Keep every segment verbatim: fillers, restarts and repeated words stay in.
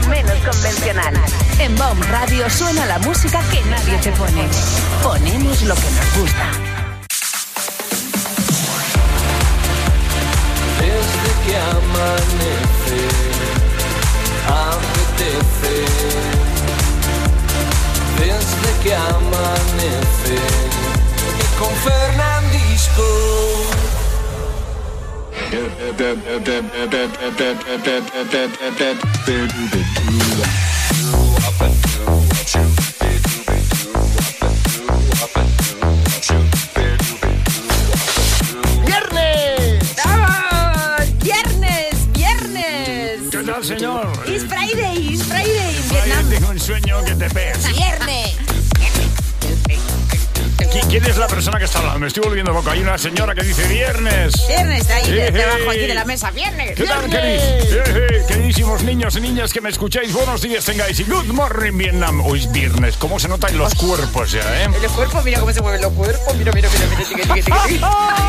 menos convencional. En B O M Radio suena la música que nadie te pone. Ponemos lo que nos gusta. Desde que amanece, apetece. Desde que amanece, y con Fernandisco. ¡Viernes! ¡Vamos! ¡Viernes! ¡Viernes! ¿Qué tal, señor? It's Friday, it's Friday en Vaya, Vietnam. tengo un sueño que te pegas. ¡Viernes! ¿Qui- ¿Quién es la persona que está hablando? Me estoy volviendo loco. Hay una señora que dice viernes. Viernes, está ahí Eh, debajo eh. aquí de la mesa. ¡Viernes! ¿Qué tal, ¡Viernes! querid- eh, eh, queridísimos niños y niñas que me escucháis? Buenos días tengáis y good morning, Vietnam. Hoy es viernes. ¿Cómo se notan los cuerpos ya, eh? Los cuerpos, mira cómo se mueven los cuerpos. Mira, mira, mira, mira. Tique, tique, tique.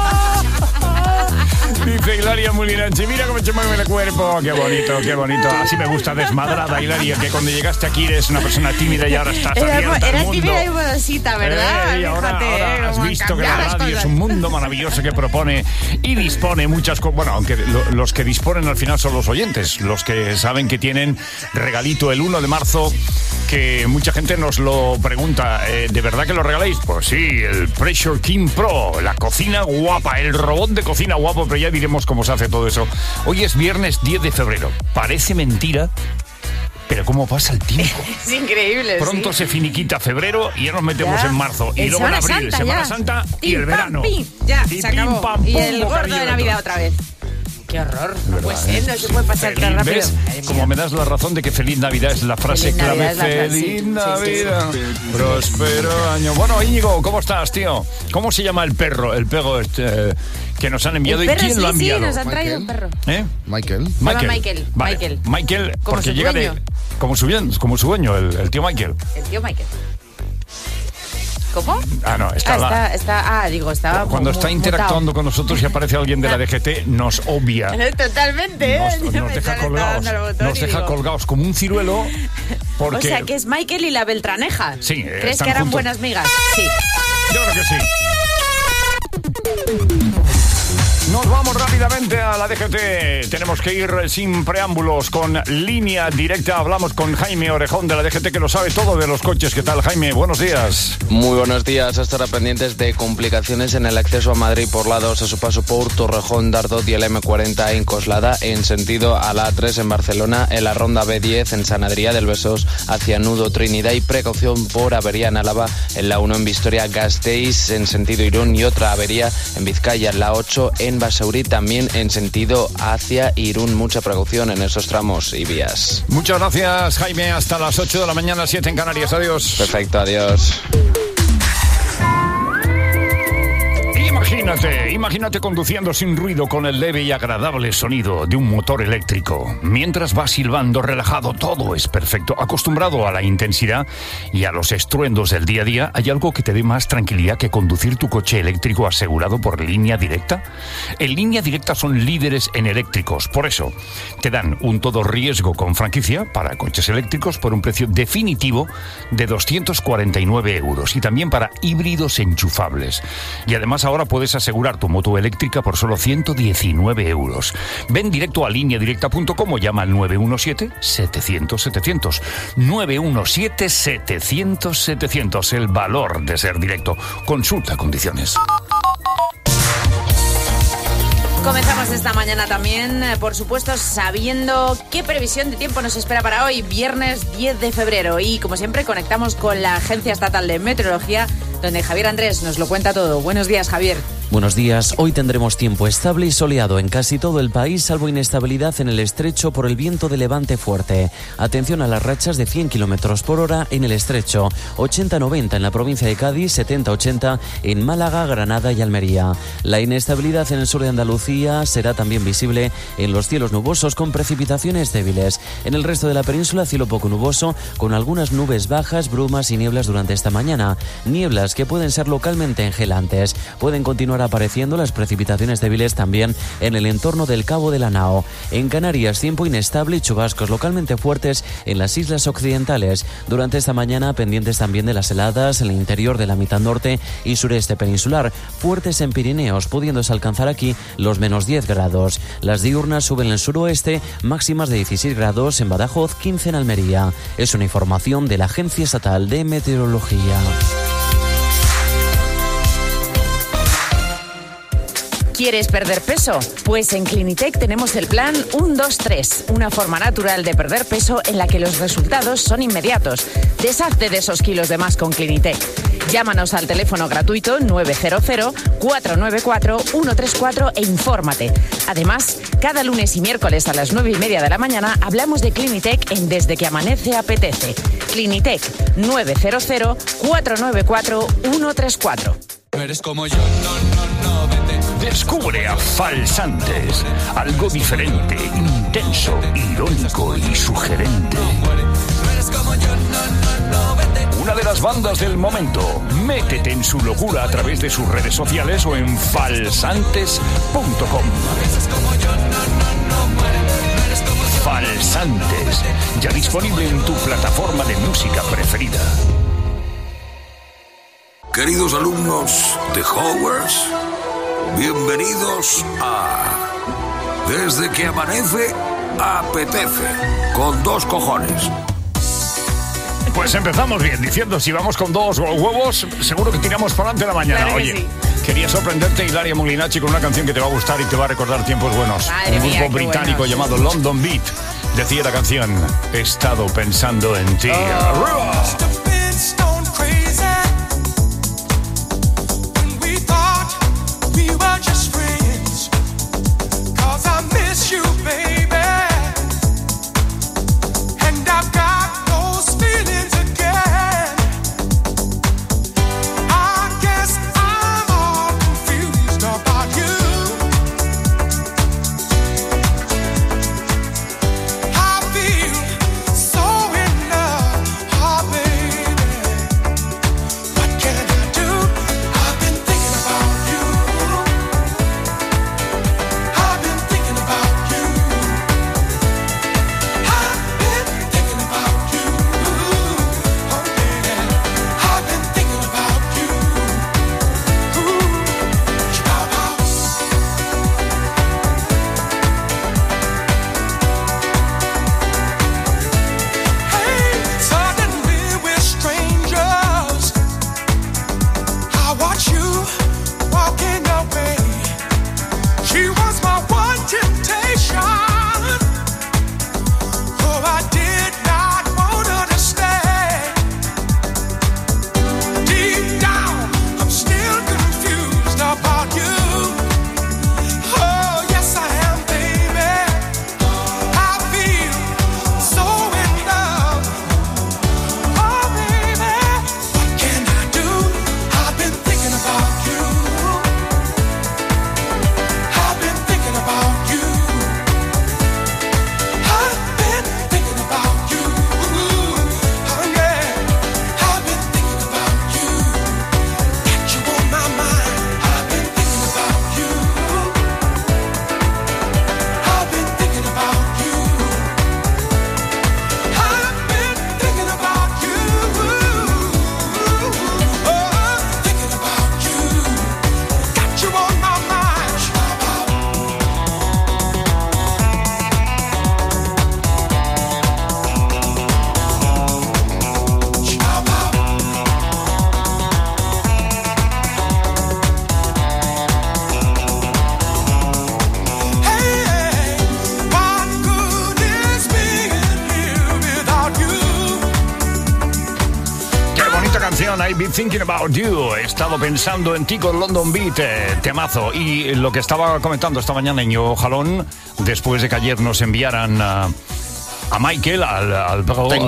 Dice Hilaria Mulinanchi, mira cómo se mueve el cuerpo. Qué bonito, qué bonito. Así me gusta, desmadrada, Hilaria, que cuando llegaste aquí eres una persona tímida y ahora estás Era, abierta al era mundo. tímida y modosita, ¿verdad? Eh, y ahora, Fíjate, ahora eh, has cómo han visto que la cambiado las radio es cosas. un mundo maravilloso que propone y dispone muchas cosas. Bueno, aunque lo- los que disponen al final son los oyentes, los que saben que tienen regalito el uno de marzo, que mucha gente nos lo pregunta. eh, ¿De verdad que lo regaláis? Pues sí, el Pressure King Pro, la cocina guapa, el robot de cocina guapo, pero ya diremos cómo se hace todo eso. Hoy es viernes diez de febrero. Parece mentira, pero cómo pasa el tiempo. Es increíble, Pronto sí. se finiquita febrero y ya nos metemos Ya. en marzo. Y En luego en Semana abril, Santa, Semana ya. Santa y Pim, el pam, verano. pim. Ya, y se pim, acabó. pam, Y pum, el gordo bocadillo de de Navidad todo. otra vez. Qué horror. No puede ¿Verdad, ser, eh? no se puede pasar tan Feliz, rápido. ¿ves? Madre Como mía. me das la razón de que feliz Navidad es la frase Feliz clave. Navidad es la frase, Feliz sí, sí, sí, Navidad, próspero año. Bueno, Íñigo, ¿cómo estás, tío? ¿Cómo se llama el perro? El perro este, eh, que nos han enviado. El ¿Y perro, quién sí, lo ha sí, enviado? nos han traído un Michael. perro. ¿Eh? Michael. Se llama Michael, Vale. Michael. Michael, Como porque su llega de. dueño. Como su, bien- como su dueño, el, el tío Michael. El tío Michael. ¿Cómo? Ah, no, está Ah, la- está, está, ah, digo, estaba Cuando mu- está mu- interactuando mutado. con nosotros y aparece alguien de la D G T, nos obvia. Totalmente, ¿eh? Nos, Yo nos me deja estaba colgados. dando el botón Nos y deja digo, colgados como un ciruelo. Porque. O sea, que es Michael y la Beltraneja. Sí, eh, ¿Crees están que eran juntos. buenas migas? Sí. Yo creo que sí. Nos vamos rápidamente a la D G T. Tenemos que ir sin preámbulos con línea directa. Hablamos con Jaime Orejón de la D G T, que lo sabe todo de los coches. ¿Qué tal, Jaime? Buenos días. Muy buenos días. Estará pendientes de complicaciones en el acceso a Madrid por la dos a su paso por Torrejón, Dardot y el eme cuarenta en Coslada, en sentido a la A tres en Barcelona, en la ronda be diez en San Adrià del Besós hacia Nudo Trinidad, y precaución por avería en Álava en la uno en Vitoria Gasteiz en sentido Irún, y otra avería en Vizcaya en la ocho en Basauri también en sentido hacia Irún. Mucha precaución en esos tramos y vías. Muchas gracias, Jaime. Hasta las ocho de la mañana, siete en Canarias. Adiós. Perfecto, adiós. Imagínate, imagínate conduciendo sin ruido con el leve y agradable sonido de un motor eléctrico. Mientras vas silbando relajado, todo es perfecto. Acostumbrado a la intensidad y a los estruendos del día a día, ¿hay algo que te dé más tranquilidad que conducir tu coche eléctrico asegurado por Línea Directa? En Línea Directa son líderes en eléctricos. Por eso, te dan un todo riesgo con franquicia para coches eléctricos por un precio definitivo de doscientos cuarenta y nueve euros. Y también para híbridos enchufables. Y además ahora puedes asegurar tu moto eléctrica por solo ciento diecinueve euros. Ven directo a línea directa punto com o llama al nueve uno siete, setecientos, setecientos. nueve uno siete, setecientos, setecientos. El valor de ser directo. Consulta condiciones. Comenzamos esta mañana también, eh, por supuesto, sabiendo qué previsión de tiempo nos espera para hoy, viernes diez de febrero. Y como siempre, conectamos con la Agencia Estatal de Meteorología, donde Javier Andrés nos lo cuenta todo. Buenos días, Javier. Buenos días. Hoy tendremos tiempo estable y soleado en casi todo el país, salvo inestabilidad en el estrecho por el viento de levante fuerte. Atención a las rachas de cien kilómetros por hora en el estrecho, ochenta noventa en la provincia de Cádiz, setenta ochenta en Málaga, Granada y Almería. La inestabilidad en el sur de Andalucía será también visible en los cielos nubosos con precipitaciones débiles. En el resto de la península, cielo poco nuboso, con algunas nubes bajas, brumas y nieblas durante esta mañana. Nieblas lluvias que pueden ser localmente engelantes. Pueden continuar apareciendo las precipitaciones débiles también en el entorno del Cabo de la Nao. En Canarias, tiempo inestable y chubascos localmente fuertes en las islas occidentales. Durante esta mañana, pendientes también de las heladas en el interior de la mitad norte y sureste peninsular, fuertes en Pirineos, pudiéndose alcanzar aquí los menos diez grados. Las diurnas suben en el suroeste, máximas de dieciséis grados en Badajoz, quince en Almería. Es una información de la Agencia Estatal de Meteorología. ¿Quieres perder peso? Pues en Clinitec tenemos el plan uno dos tres, una forma natural de perder peso en la que los resultados son inmediatos. Deshazte de esos kilos de más con Clinitec. Llámanos al teléfono gratuito nueve cero cero, cuatro nueve cuatro, uno tres cuatro e infórmate. Además, cada lunes y miércoles a las nueve y media de la mañana hablamos de Clinitec en Desde que Amanece Apetece. Clinitec nueve cero cero, cuatro nueve cuatro, uno tres cuatro. Eres como yo, no, no, no, vete. Descubre a Falsantes, algo diferente, intenso, irónico y sugerente. Una de las bandas del momento. Métete en su locura a través de sus redes sociales o en falsantes punto com. Falsantes, ya disponible en tu plataforma de música preferida. Queridos alumnos de Hogwarts, bienvenidos a Desde que Amanece Apetece, con dos cojones. Pues empezamos bien, diciendo si vamos con dos huevos, seguro que tiramos para adelante la mañana. Claro que Oye, sí. Quería sorprenderte, Hilaria Molinacci, con una canción que te va a gustar y te va a recordar tiempos buenos. Madre Un mía, grupo qué británico buenos. llamado London Beat. Decía la canción, he estado pensando en ti. Oh. ¡Arriba! I've been thinking about you. He estado pensando en ti con London Beat, eh, temazo. Y lo que estaba comentando esta mañana Ño Jalón, después de que ayer nos enviaran a, a Michael, al, al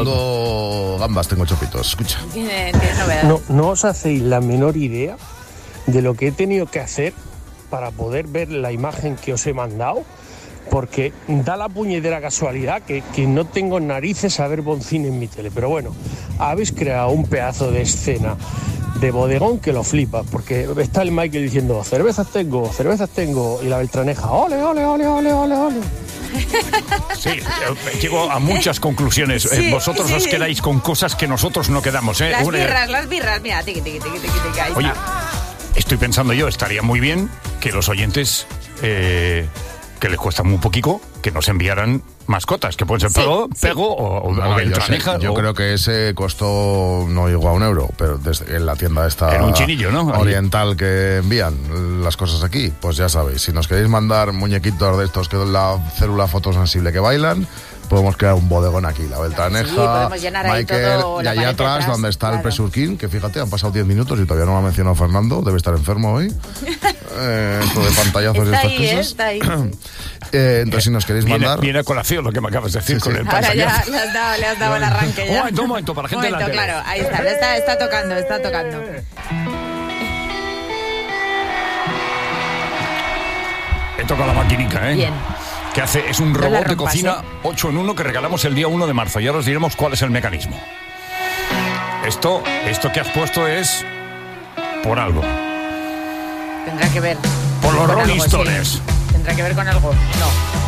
Tengo gambas, tengo chopitos, escucha. ¿Tienes novedad? No, no os hacéis la menor idea de lo que he tenido que hacer para poder ver la imagen que os he mandado, porque da la puñetera casualidad que, que no tengo narices a ver Boncín en mi tele. Pero bueno, habéis creado un pedazo de escena de bodegón que lo flipas, porque está el Michael diciendo, cervezas tengo, cervezas tengo, y la Beltraneja, ole, ole, ole, ole, ole, ole. Sí, llego a muchas conclusiones. Sí, Vosotros sí. os quedáis con cosas que nosotros no quedamos, ¿eh? Las Una- birras, las birras, mira, tiqui, tiqui, tiqui, tiqui, tiqui, ahí Oye, está. estoy pensando yo, estaría muy bien que los oyentes, eh, que les cuesta muy poquito, que nos enviaran mascotas, que pueden ser Sí, pego, sí. pego o, o No, yo sé, Beltraneja. yo o- creo que ese costó no llegó a un euro, pero desde en la tienda esta En un chinillo, ¿no? Ahí. oriental que envían las cosas aquí, pues ya sabéis, si nos queréis mandar muñequitos de estos que son la célula fotosensible que bailan, podemos crear un bodegón aquí, la Beltraneja, Sí, podemos llenar ahí Michael, todo, y la allá pared atrás detrás, donde está el claro. Presurkin, que fíjate, han pasado diez minutos y todavía no me ha mencionado Fernando, debe estar enfermo hoy. Eh, esto de pantallazos y Está estas ahí, ¿eh? cosas. Está ahí. Eh, entonces, si nos queréis Viene, mandar... viene a colación lo que me acabas de decir Sí, con sí. el Ahora ya pantallazo. le has dado, le has dado el arranque ya. Un momento, un momento, para la gente Un de la momento, tele. claro, ahí está, le está, está tocando, está tocando. He tocado la maquinica, ¿eh? Bien. Que hace, es un No la robot de rompas, cocina ¿eh? ocho en uno que regalamos el día uno de marzo. Y ahora os diremos cuál es el mecanismo. Esto, esto que has puesto es por algo. Tendrá que ver. Por los con Rolling algo, sí. Stones. Tendrá que ver con algo. No.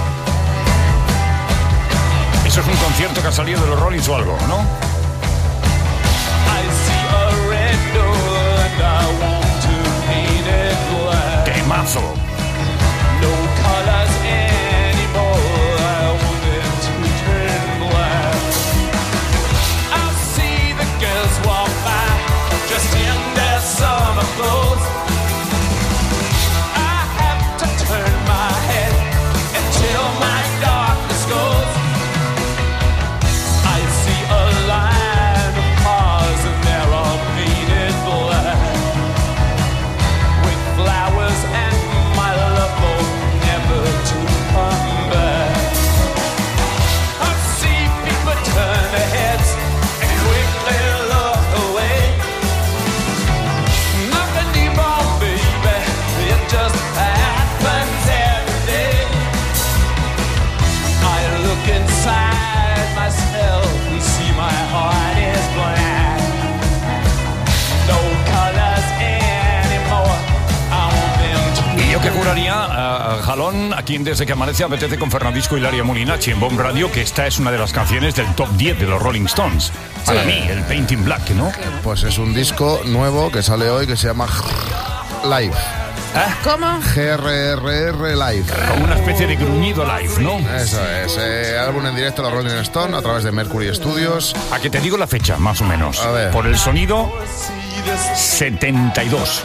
Eso es un concierto que ha salido de los Rollins o algo, ¿no? Temazo. Y yo que juraría, a Jalón, aquí en Desde que Amanece apetece con Fernandisco y Hilaria Molinachi en Bomb Radio, que esta es una de las canciones del top diez de los Rolling Stones. Para Sí. mí, el Painting Black, ¿no? Pues es un disco nuevo que sale hoy que se llama Live. ¿Cómo? G R R R Live. Como una especie de gruñido live, ¿no? Eso es, eh, álbum en directo de los Rolling Stones a través de Mercury Studios. A que te digo la fecha, más o menos. A ver. Por el sonido, setenta y dos.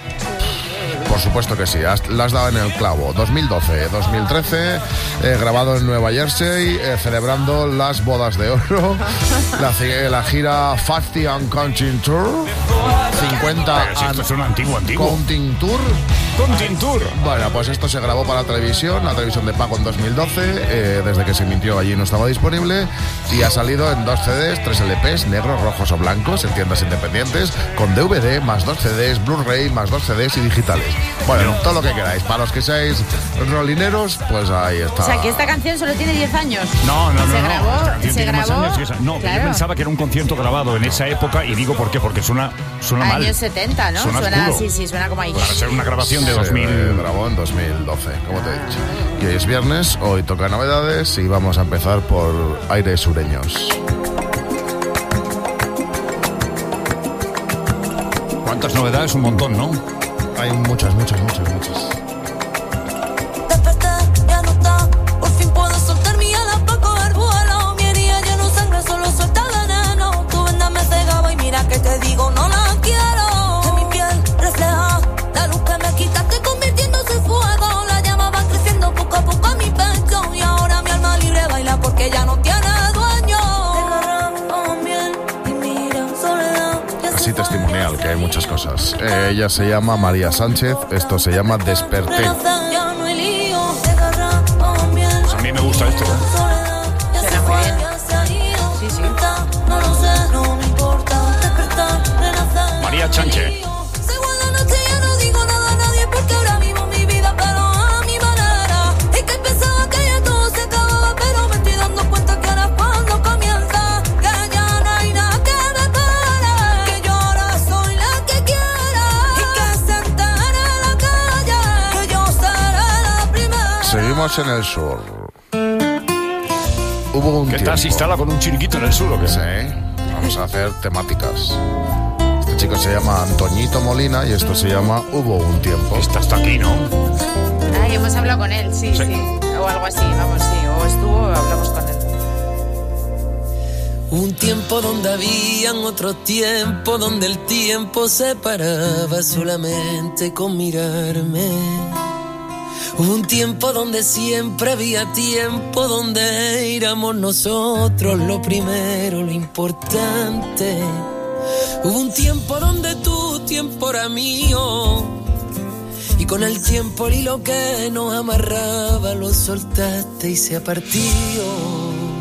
Por supuesto que sí, has- la has dado en el clavo. dos mil doce, dos mil trece, eh, grabado en Nueva Jersey, eh, celebrando las bodas de oro, la, ci- la gira cincuenta and Counting Tour, cincuenta Pero si esto and es un antiguo, antiguo. Counting Tour. Counting Tour. Bueno, pues esto se grabó para la televisión, la televisión de pago en dos mil doce, eh, desde que se emitió allí no estaba disponible, y ha salido en dos C Ds, tres L Ps, negros, rojos o blancos, en tiendas independientes, con D V D, más dos C Ds, Blu-ray, más dos C Ds y digitales. Bueno, todo lo que queráis. Para los que seáis rolineros, pues ahí está. O sea, que esta canción solo tiene diez años. No, no, no. Se no. grabó, Esta canción se tiene más grabó. años que esa. No, pero Claro. yo pensaba que era un concierto grabado en esa época, y digo por qué, porque suena, suena mal. Años setenta, ¿no? Suena oscuro. sí, sí, suena como ahí. Para ser una grabación de Se dos mil. grabó en dos mil doce, como te he dicho. Y hoy es viernes, hoy toca novedades y vamos a empezar por aires sureños. ¿Cuántas novedades? Un montón, ¿no? Hay muchas, muchas, muchas, muchas. Desperté, ya no está. Por fin puedo soltar mi alas para coger vuelo. Mi herida ya no sangra, solo suelta veneno. Tu venda me cegaba y mira que te digo, no la quiero. En mi piel refleja la luz que me quitaste convirtiéndose en fuego. La llama va creciendo poco a poco a mi pecho. Y ahora mi alma libre baila porque ya no tiene dueño. Desgarramos miel y mira soledad. Así testimonial, que hay muchas cosas. Eh, ella se llama María Sánchez, esto se llama Desperté. Ya no hay lío. Desgarramos miel. Pues a mí me gusta esto, ¿eh? Suena muy bien. Sí, sí. No lo sé, no me importa. Despertar, renacer. María Sánchez. Sigo en la noche, ya no digo nada a nadie porque ahora vivo mi vida, pero a mi manera. Es que pensaba que ya todo se acababa, pero me estoy dando cuenta que ahora es cuando comienza. Que ya no hay nada que me pare. Que yo ahora soy la que quiero. Ozarus en el sur. Hubo un ¿Qué tiempo. tal si instala con un chiriquito en el sur o qué? Sí, vamos a hacer temáticas. Este chico se llama Antoñito Molina y esto se llama Hubo un tiempo. Está hasta aquí, ¿no? Ay, hemos hablado con él, sí, sí, Sí. o algo así, vamos, sí, o estuvo, hablamos con él. Un tiempo donde habían otro tiempo, donde el tiempo se paraba solamente con mirarme. Un tiempo donde siempre había tiempo, donde éramos nosotros lo primero, lo importante. Hubo un tiempo donde tu tiempo era mío, y con el tiempo el hilo que nos amarraba lo soltaste y se ha partido.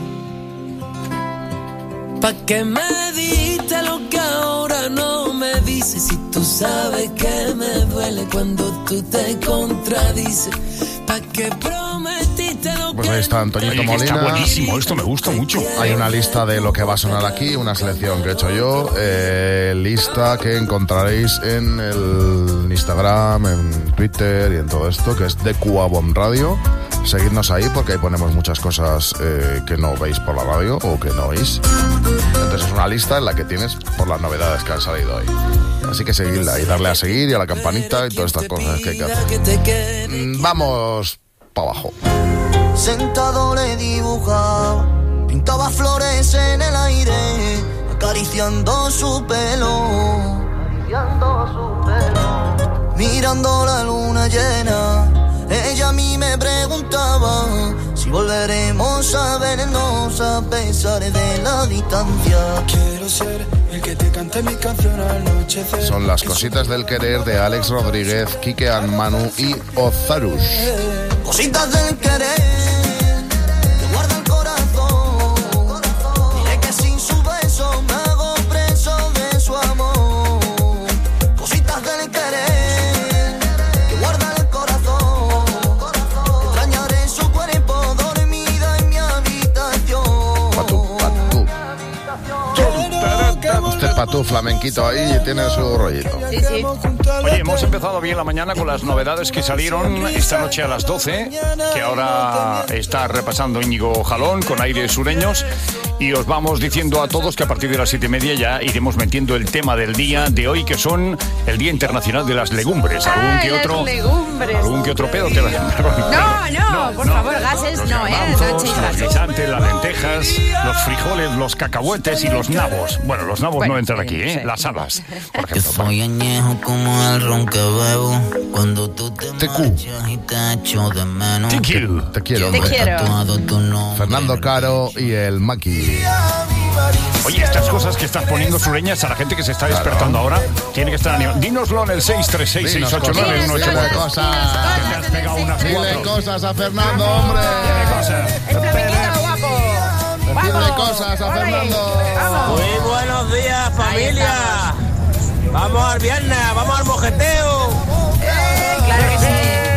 ¿Pa' qué me diste lo que ahora no me dices? Si tú sabes que me duele cuando tú te contradices. ¿Pa' qué prometiste lo Pues que ahí está Antoñito Oye, que Molina. está buenísimo, esto me gusta mucho. Hay una lista de lo que va a sonar aquí, una selección que he hecho yo, eh, lista que encontraréis en el Instagram, en Twitter y en todo esto, que es de Cuabom Radio. Seguidnos ahí porque ahí ponemos muchas cosas eh, que no veis por la radio o que no oís. Entonces es una lista en la que tienes por las novedades que han salido hoy. Así que seguidla y darle a seguir y a la campanita y todas estas cosas que hay que hacer. Mm, Vamos para abajo. Sentado le dibujaba, pintaba flores en el aire, acariciando su pelo, acariciando su pelo. Mirando la luna llena, ella a mí me preguntaba si volveremos a vernos a pesar de la distancia. Quiero ser el que te cante mi canción al anochecer. Son las cositas del querer de Alex Rodríguez, Quique Anmanu y Ozarus. Cositas del querer que guarda el corazón. Dile que sin su beso me hago preso de su amor. Cositas del querer que guarda el corazón. Extrañaré su cuerpo dormida en mi habitación. Patú, patú. Este patú flamenquito ahí tiene su rollito. Sí, sí. Oye, hemos empezado bien la mañana con las novedades que salieron esta noche a las doce, que ahora está repasando Íñigo Jalón con aires sureños. Y os vamos diciendo a todos que a partir de las siete y media ya iremos metiendo el tema del día de hoy, que son el Día Internacional de las Legumbres. Algún Ay, que las otro, legumbres. algún que otro pedo te va a No, no, por favor, gases Los no, ¿eh? No garbanzos, echéis los gases. guisantes, las lentejas, los frijoles, los cacahuetes y los nabos. Bueno, los nabos Bueno, no entran sí, aquí, ¿eh? sí. Las habas, por Que ejemplo. soy añejo como el ron que bebo. Cuando tú te T Q. marchas y te echo de menos. Thank you. Te quiero, Te hombre. quiero. Tatuado tu nombre. Fernando Caro y el Maki. Oye, estas cosas que estás poniendo sureñas a la gente que se está despertando ahora, tiene que estar animada. Dínoslo en el seis tres seis, seis ocho nueve, uno ocho Dile cuatro. cosas. Que te has pegado unas Dile cuatro. cosas a Fernando, hombre. Dile cosas. El flamenquito guapo. Dile Vamos. cosas a Ole. Fernando. Vamos. Muy buenos días, familia. Ahí Vamos al viernes, vamos al mojeteo. Eh, claro que sí.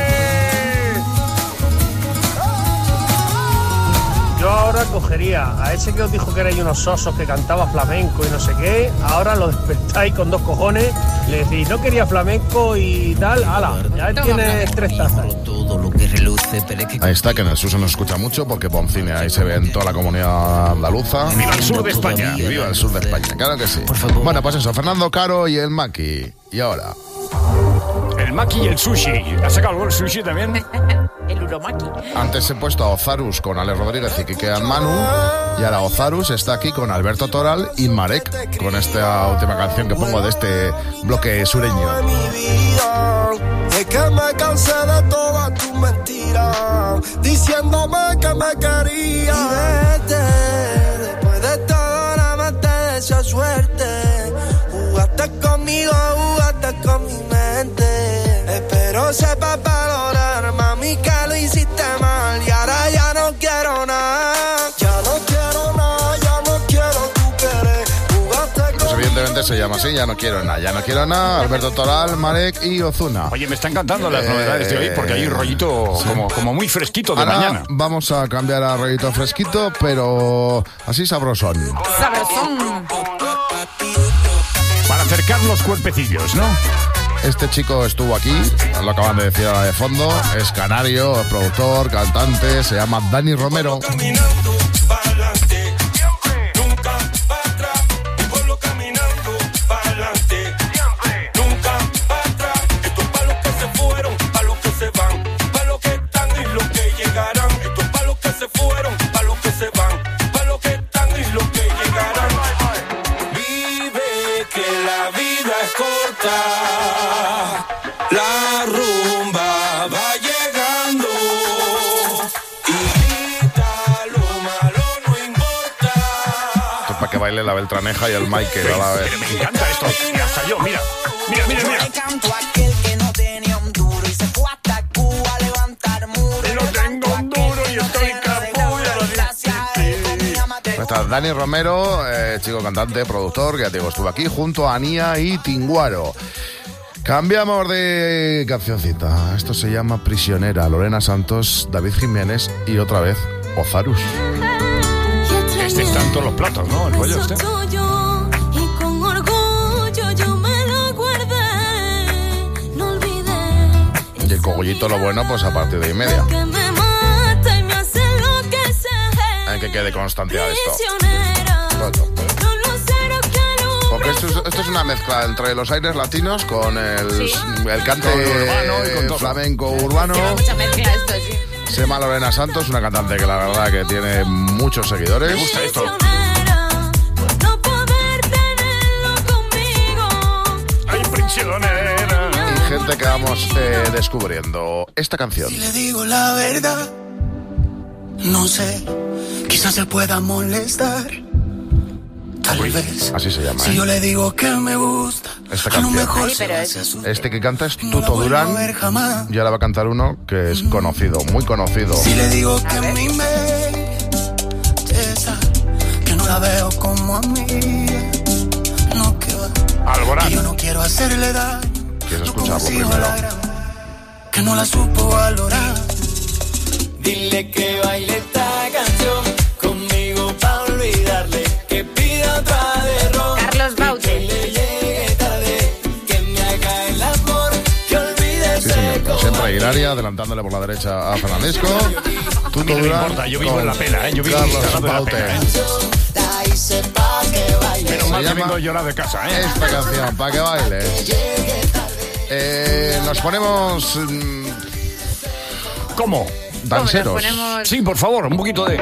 Yo ahora cogería a ese que os dijo que erais unos sosos que cantaba flamenco y no sé qué, ahora lo despertáis con dos cojones, le decís, no quería flamenco y tal, ala, ya Toma tienes flamenco. tres tazas. Todo lo que reluce, pero es que Ahí está, que en el sur se nos escucha mucho porque Poncine ahí se ve en toda la comunidad andaluza. Viva el sur de España. Y viva el sur de España, claro que sí. Bueno, pues eso, Fernando Caro y el Maki. Y ahora, El maki y el sushi. ¿Has sacado algo el sushi también? El uromaki. antes he puesto a Ozarus con Alex Rodríguez y Quique Anmanu. Y ahora Ozarus está aquí con Alberto Toral y Marek, con esta última canción que pongo de este bloque sureño. es que me cansé de todas tus mentiras, diciéndome que me querías. Y vete, después de todo ahora me te deseo suerte. Jugaste conmigo, jugaste con mi mente. Espero sepas valorar, mami, que lo hiciste mal. Y ahora ya no quiero nada. Ya no quiero nada, ya no quiero tu querer. Jugaste Pues conmigo. evidentemente se llama así, ya no quiero nada, ya no quiero nada. Alberto Toral, Marek y Ozuna. Oye, me están encantando las Eh, novedades de hoy porque hay un rollito como, como muy fresquito de Ahora mañana. vamos a cambiar a rollito fresquito, pero así sabrosón. Sabrosón. Para acercar los cuerpecillos, ¿no? Este chico estuvo aquí, lo acaban de decir ahora de fondo, es canario, es productor, cantante, se llama Dani Romero. La rumba va llegando y grita lo malo no importa. Esto es para que baile la Beltraneja y el Michael a la vez. Me encanta esto. Y hasta yo, mira. Mira, mira, mira. Le canto a aquel que no tenía un duro y se fue hasta Cuba a levantar muro. No tengo un duro y estoy capullo. Está Dani Romero, eh, chico cantante, productor, que ya te digo, estuvo aquí junto a Ania y Tinguaro. Cambiamos de cancioncita. Esto se llama Prisionera. Lorena Santos, David Jiménez y otra vez Ozarus. Este está en todos los platos, ¿no? El rollo este. Y con orgullo yo me lo guardé, no olvidé. Y el cogollito lo bueno, pues a partir de y media. Que me mata y me hace enloquecer. Hay que quede constancia de esto. Prisionera. Porque esto es, esto es una mezcla entre los aires latinos con el, Sí. el cante Con urbano y con todo. flamenco urbano. Lleva mucha mezcla esto, sí. Se llama Lorena Santos, una cantante que la verdad que tiene muchos seguidores. Me gusta esto. No poder tenerlo conmigo. Ay, prisionera. Y gente que vamos eh, descubriendo esta canción. Si le digo la verdad, no sé, quizás se pueda molestar. Tal vez. Así se llama, Si ¿eh? yo le digo que me gusta, Esta a lo canción. mejor Ay, se pero va es- a asustar. Este que canta es No Tuto la vuelvo a Durán. ver jamás. Y ahora va a cantar uno que es conocido, muy conocido. Si le digo que mi mente está, que no la veo como a mí, no que va, Alborán. que yo no quiero hacerle daño, ¿Quieres no como escucharlo si yo primero? la gran, que no la supo valorar. Dile que baile esta canción conmigo pa' olvidarle, que pida otra de ron, Carlos Baute. que le llegue tarde, que me haga el amor, que olvide Sí, señor. Como siempre, Aguilaria, adelantándole por la derecha a Fernandisco. Tuto A mí no me Durán. importa, yo vivo con en la pena, ¿eh? Yo vivo Carlos instalado en la Baute. pena, ¿eh? ahí sepa que baile. Menos mal que llama- vengo a llorar de casa, ¿eh? Esta canción, para que bailes. Eh, nos ponemos mm, ¿Cómo? danseros. Nos ponemos... Sí, por favor, un poquito de...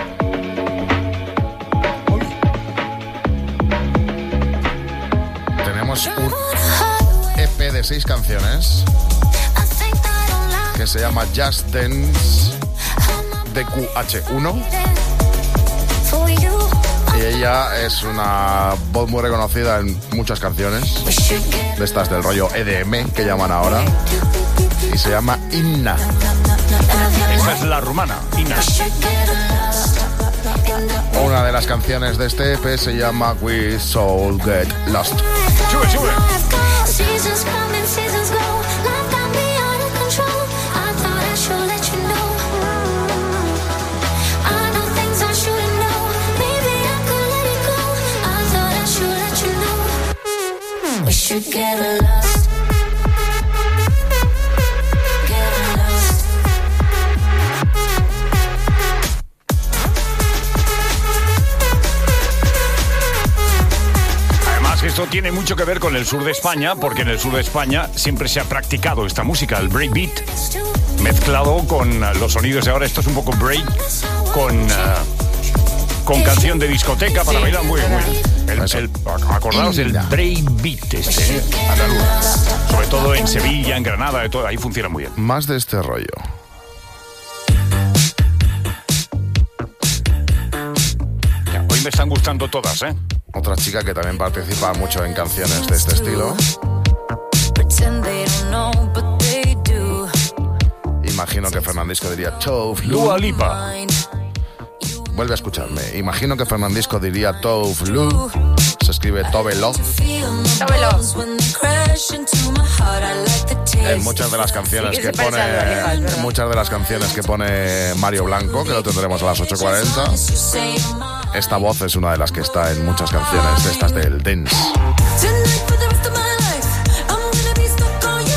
Tenemos un E P de seis canciones que se llama Just Dance D Q H uno. Y ella es una voz muy reconocida en muchas canciones de estas del rollo E D M que llaman ahora. Y se llama Inna. Esta es la rumana, Ina. Una de las canciones de este E P se llama We Soul Get Lost. Sube, sube. Seasons come and seasons go. Life got me out of control. I thought I should let you know. I know things I shouldn't know. Maybe I could let it go. I thought I should let you know. We should get lost. Get lost. Además, esto tiene mucho que ver con el sur de España, porque en el sur de España siempre se ha practicado esta música, el breakbeat, mezclado con los sonidos de ahora. Esto es un poco break con, uh, con canción de discoteca para bailar. Muy bien, muy bien. El, el, acordaos del breakbeat este, ¿eh? Andaluz. Sobre todo en Sevilla, en Granada, de todo, ahí funciona muy bien. Más de este rollo. Ya, hoy me están gustando todas, ¿eh? Otra chica que también participa mucho en canciones de este estilo. Pretend they don't know, but they do. Imagino que Fernandisco diría Tove Dua Lu. Lipa. Vuelve a escucharme. Imagino que Fernandisco diría Tove Lu. Se escribe Tove Lo. Tómelo. En muchas de las canciones Sí, que que se parece a Dua Lipa, es pone verdad. en muchas de las canciones que pone Mario Blanco, que lo tendremos a las ocho cuarenta. Esta voz es una de las que está en muchas canciones de estas del dance. Tonight for the rest of my life, I'm gonna be stuck on you.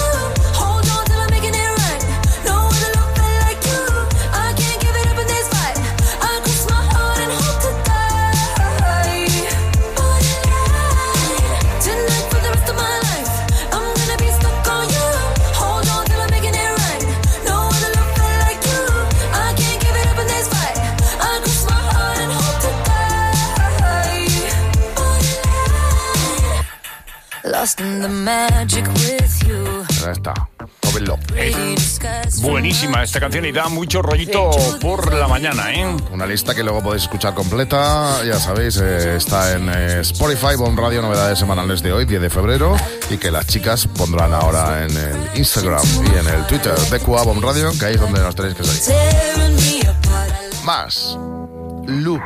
lost in the magic with you. Ya está. Tómenlo. Eh, buenísima esta canción y da mucho rollito por la mañana, ¿eh? Una lista que luego podéis escuchar completa, ya sabéis, eh, está en eh, Spotify, Bon Radio, novedades semanales de hoy, diez de febrero, y que las chicas pondrán ahora en el Instagram y en el Twitter de Q A Bon Radio, que ahí es donde nos tenéis que seguir. Más. Loop.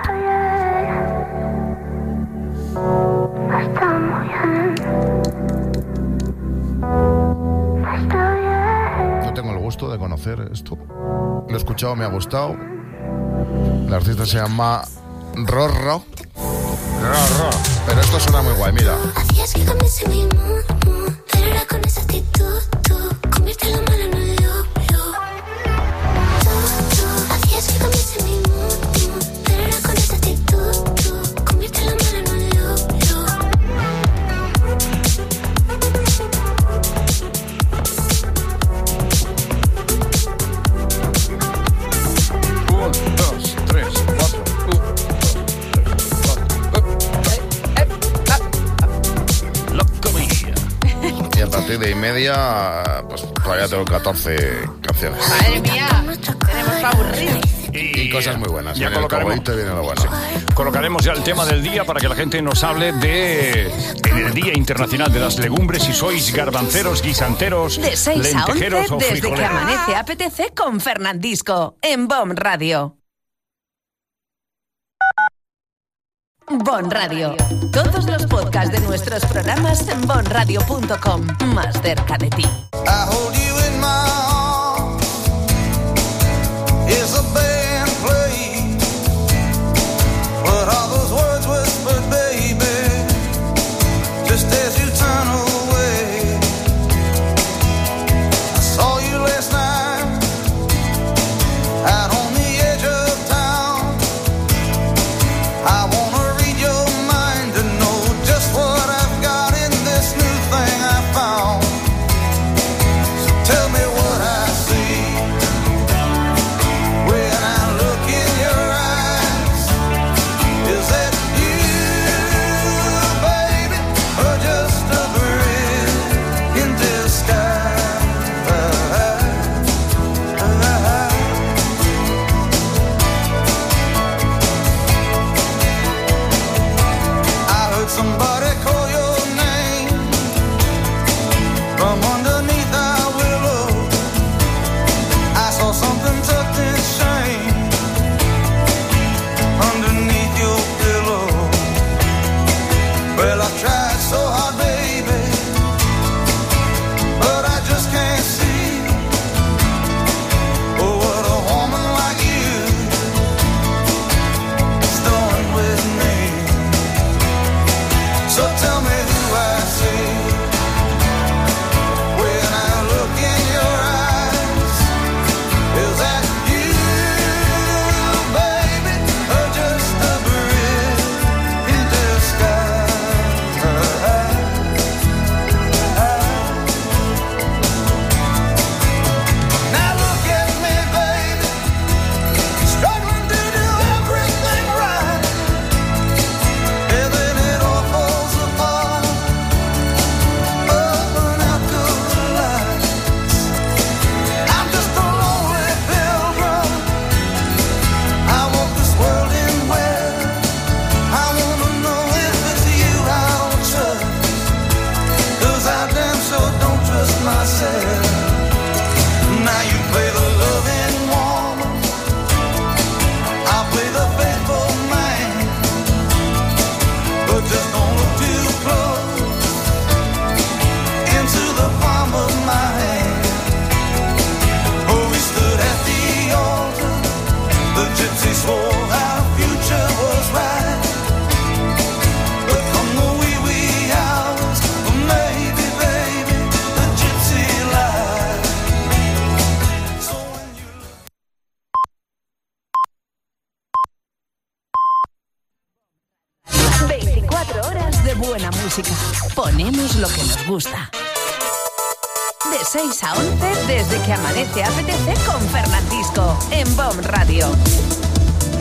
Yo tengo el gusto de conocer esto. Lo he escuchado, me ha gustado. El artista se llama Rorro. Rorro. Pero esto suena muy guay, mira. Hacías que cambiase mi mood, mood, pero era con esa actitud, tú, convierte la mano en un yo, yo. Tú, tú, hacías que cambiase mi mood, mood, pero era con esa actitud, tú, convierte la mano en un yo, yo. Un, dos, tres, cuatro. Y a partir de y media, pues todavía tengo catorce canciones. Madre mía, tenemos para aburrir. Y cosas muy buenas. Ya Viene el colocaremos, cowboyito y viene lo bueno. colocaremos ya el tema del día para que la gente nos hable de en el Día Internacional de las Legumbres, si sois garbanceros, guisanteros, De seis a once, lentejeros o desde que frijoleros. amanece A P T C con Fernandisco, en Bon Radio. Bon Radio. Todos los podcasts de nuestros programas en bon radio punto com. Más cerca de ti. I hold you in my arms. Is a band playing? What are those words whispered, baby? Just as you turn away. I saw you last night out on the edge of town. I wanna read your mind and know just what I've got in this new thing I found. So tell me what I see when I look in your eyes. Is that you, baby, or just a bridge in disguise? I heard somebody call your name from underneath our willow. I saw something tucked in shame underneath your pillow. Well, I've tried so hard, baby, but I just can't see. Oh, what a woman like you is doing with me. So tell me who I see when I look in your eyes. Is that you, baby, or just a bridge in disguise? Now look at me, baby, struggling to do everything right. And then it all falls apart. Oh, now good life. I'm just a lonely pilgrim. I walk this world in where I wanna know if it's you I'll trust. 'Cause I damn sure don't trust myself. Now you play the loving woman, I'll play the faithful man. But just don't look too close into the palm of my hand. Oh, we stood at the altar. The gypsy swore our future was right. But come the wee wee hours, well, maybe, baby, the gypsy lied. So when you veinticuatro horas de buena música. Ponemos lo que nos gusta. De seis a once, desde que amanece A P T C con Fernandisco, en Bon Radio.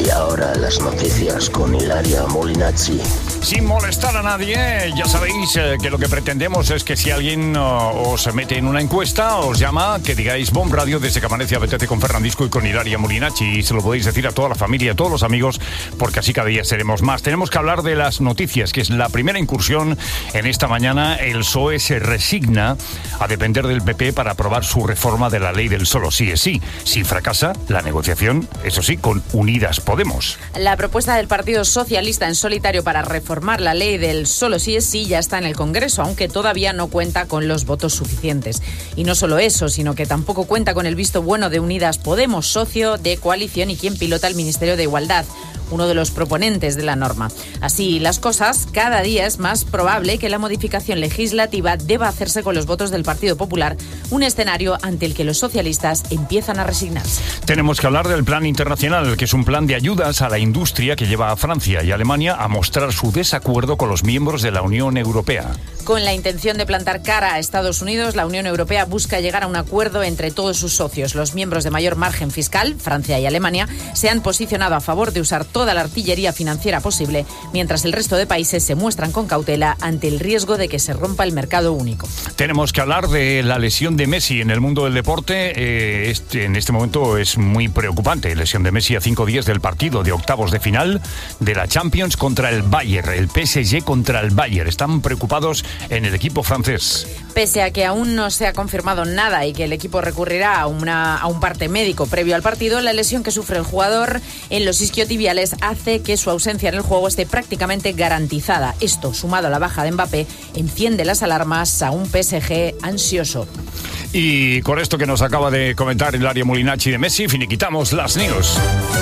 Y ahora las noticias con Ilaria Molinazzi. Sin molestar a nadie, ya sabéis eh, que lo que pretendemos es que si alguien oh, os mete en una encuesta, os llama, que digáis Bomb Radio desde que amanece apetece con Fernandisco y con Ilaria Molinazzi, y se lo podéis decir a toda la familia, a todos los amigos, porque así cada día seremos más. Tenemos que hablar de las noticias, que es la primera incursión en esta mañana. El P S O E se resigna a depender del P P para aprobar su reforma de la ley del solo sí es sí. Si fracasa la negociación, eso sí, con Unidas Podemos. La propuesta del Partido Socialista en solitario para reformar la ley del solo sí es sí ya está en el Congreso, aunque todavía no cuenta con los votos suficientes. Y no solo eso, sino que tampoco cuenta con el visto bueno de Unidas Podemos, socio de coalición y quien pilota el Ministerio de Igualdad, uno de los proponentes de la norma. Así las cosas, cada día es más probable que la modificación legislativa deba hacerse con los votos del Partido Popular, un escenario ante el que los socialistas empiezan a resignarse. Tenemos que hablar del Plan Internacional, que es un plan de ayudas a la industria que lleva a Francia y Alemania a mostrar su desacuerdo con los miembros de la Unión Europea. Con la intención de plantar cara a Estados Unidos, la Unión Europea busca llegar a un acuerdo entre todos sus socios. Los miembros de mayor margen fiscal, Francia y Alemania, se han posicionado a favor de usar toda la artillería financiera posible, mientras el resto de países se muestran con cautela ante el riesgo de que se rompa el mercado único. Tenemos que hablar de la lesión de Messi en el mundo del deporte. Eh, este, en este momento es muy preocupante. Lesión de Messi a cinco días del partido de octavos de final de la Champions contra el Bayern. El P S G contra el Bayern. Están preocupados en el equipo francés. Pese a que aún no se ha confirmado nada y que el equipo recurrirá a, una, a un parte médico previo al partido, la lesión que sufre el jugador en los isquiotibiales hace que su ausencia en el juego esté prácticamente garantizada. Esto, sumado a la baja de Mbappé, enciende las alarmas a un P S G ansioso. Y con esto que nos acaba de comentar Ilaria Molinazzi de Messi, finiquitamos las news.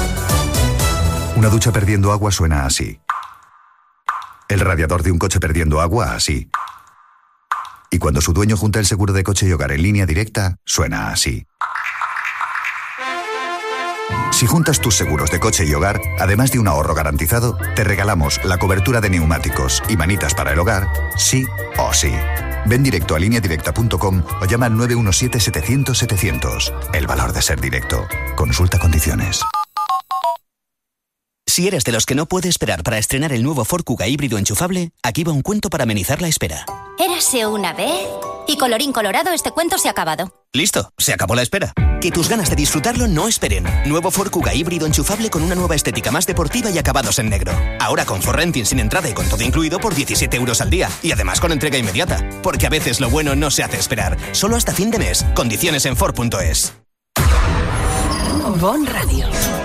Una ducha perdiendo agua suena así. El radiador de un coche perdiendo agua así. Y cuando su dueño junta el seguro de coche y hogar en línea directa, suena así. Si juntas tus seguros de coche y hogar, además de un ahorro garantizado, te regalamos la cobertura de neumáticos y manitas para el hogar, sí o sí. Ven directo a línea directa punto com o llama al nueve uno siete, setecientos, setecientos. El valor de ser directo. Consulta condiciones. Si eres de los que no puede esperar para estrenar el nuevo Ford Kuga híbrido enchufable, aquí va un cuento para amenizar la espera. Érase una vez... Y colorín colorado, este cuento se ha acabado. Listo, se acabó la espera. Que tus ganas de disfrutarlo no esperen. Nuevo Ford Kuga híbrido enchufable con una nueva estética más deportiva y acabados en negro. Ahora con Ford Renting sin entrada y con todo incluido por diecisiete euros al día. Y además con entrega inmediata. Porque a veces lo bueno no se hace esperar. Solo hasta fin de mes. Condiciones en Ford punto es. Bon Radio.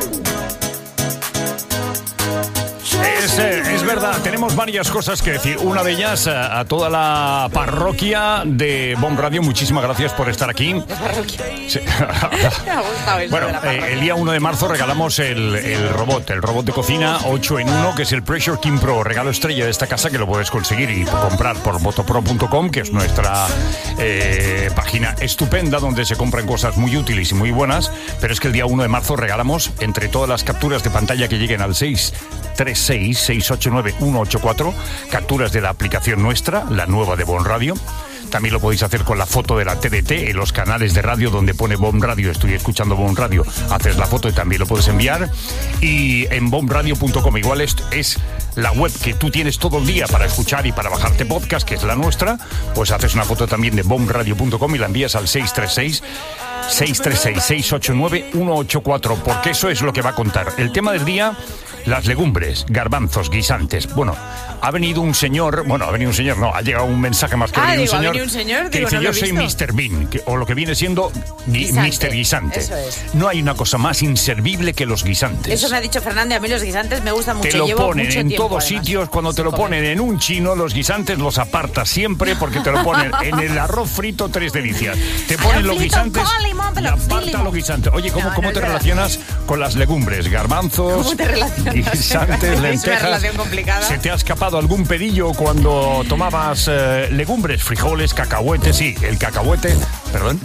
Es, eh, es verdad, tenemos varias cosas que decir. Una de ellas, a, a toda la parroquia de Bomb Radio, muchísimas gracias por estar aquí. Sí. Bueno, eh, el día uno de marzo regalamos el, el robot, el robot de cocina ocho en uno, que es el Pressure King Pro, regalo estrella de esta casa, que lo puedes conseguir y comprar por motopro punto com, que es nuestra eh, página estupenda donde se compran cosas muy útiles y muy buenas. Pero es que el día uno de marzo regalamos, entre todas las capturas de pantalla que lleguen al seis tres seis, seis ocho nueve, uno ocho cuatro, capturas de la aplicación nuestra, la nueva de Bon Radio. También lo podéis hacer con la foto de la T D T en los canales de radio donde pone Bomb Radio, estoy escuchando Bomb Radio, haces la foto y también lo puedes enviar. Y en bomb radio punto com, igual es, es la web que tú tienes todo el día para escuchar y para bajarte podcast, que es la nuestra, pues haces una foto también de bomb radio punto com y la envías al seis tres seis, seis tres seis, seis ocho nueve, uno ocho cuatro, porque eso es lo que va a contar. El tema del día: las legumbres, garbanzos, guisantes. Bueno, ha venido un señor, bueno, ha venido un señor, no, ha llegado un mensaje más que ah, ha venido digo, un señor, ha venido un señor que digo, dice, no yo lo he soy visto. mister Bean, que, o lo que viene siendo gui, Guisante, mister Guisante. eso es. No hay una cosa más inservible que los guisantes. Eso me ha dicho Fernández, a mí los guisantes me gustan mucho. Te lo Llevo ponen mucho en tiempo, todos además, sitios. Cuando te lo comer. ponen en un chino, los guisantes los apartas siempre porque te lo ponen en el arroz frito tres delicias. Te ponen los guisantes y aparta los guisantes. Oye, ¿cómo, No, ¿cómo no te es relacionas con las legumbres? Garbanzos, ¿Cómo te relacionas? guisantes, Es una lentejas. relación complicada. ¿Se te ha escapado algún pedillo cuando tomabas eh, legumbres, frijoles, cacahuetes? Sí, el cacahuete. ¿Perdón?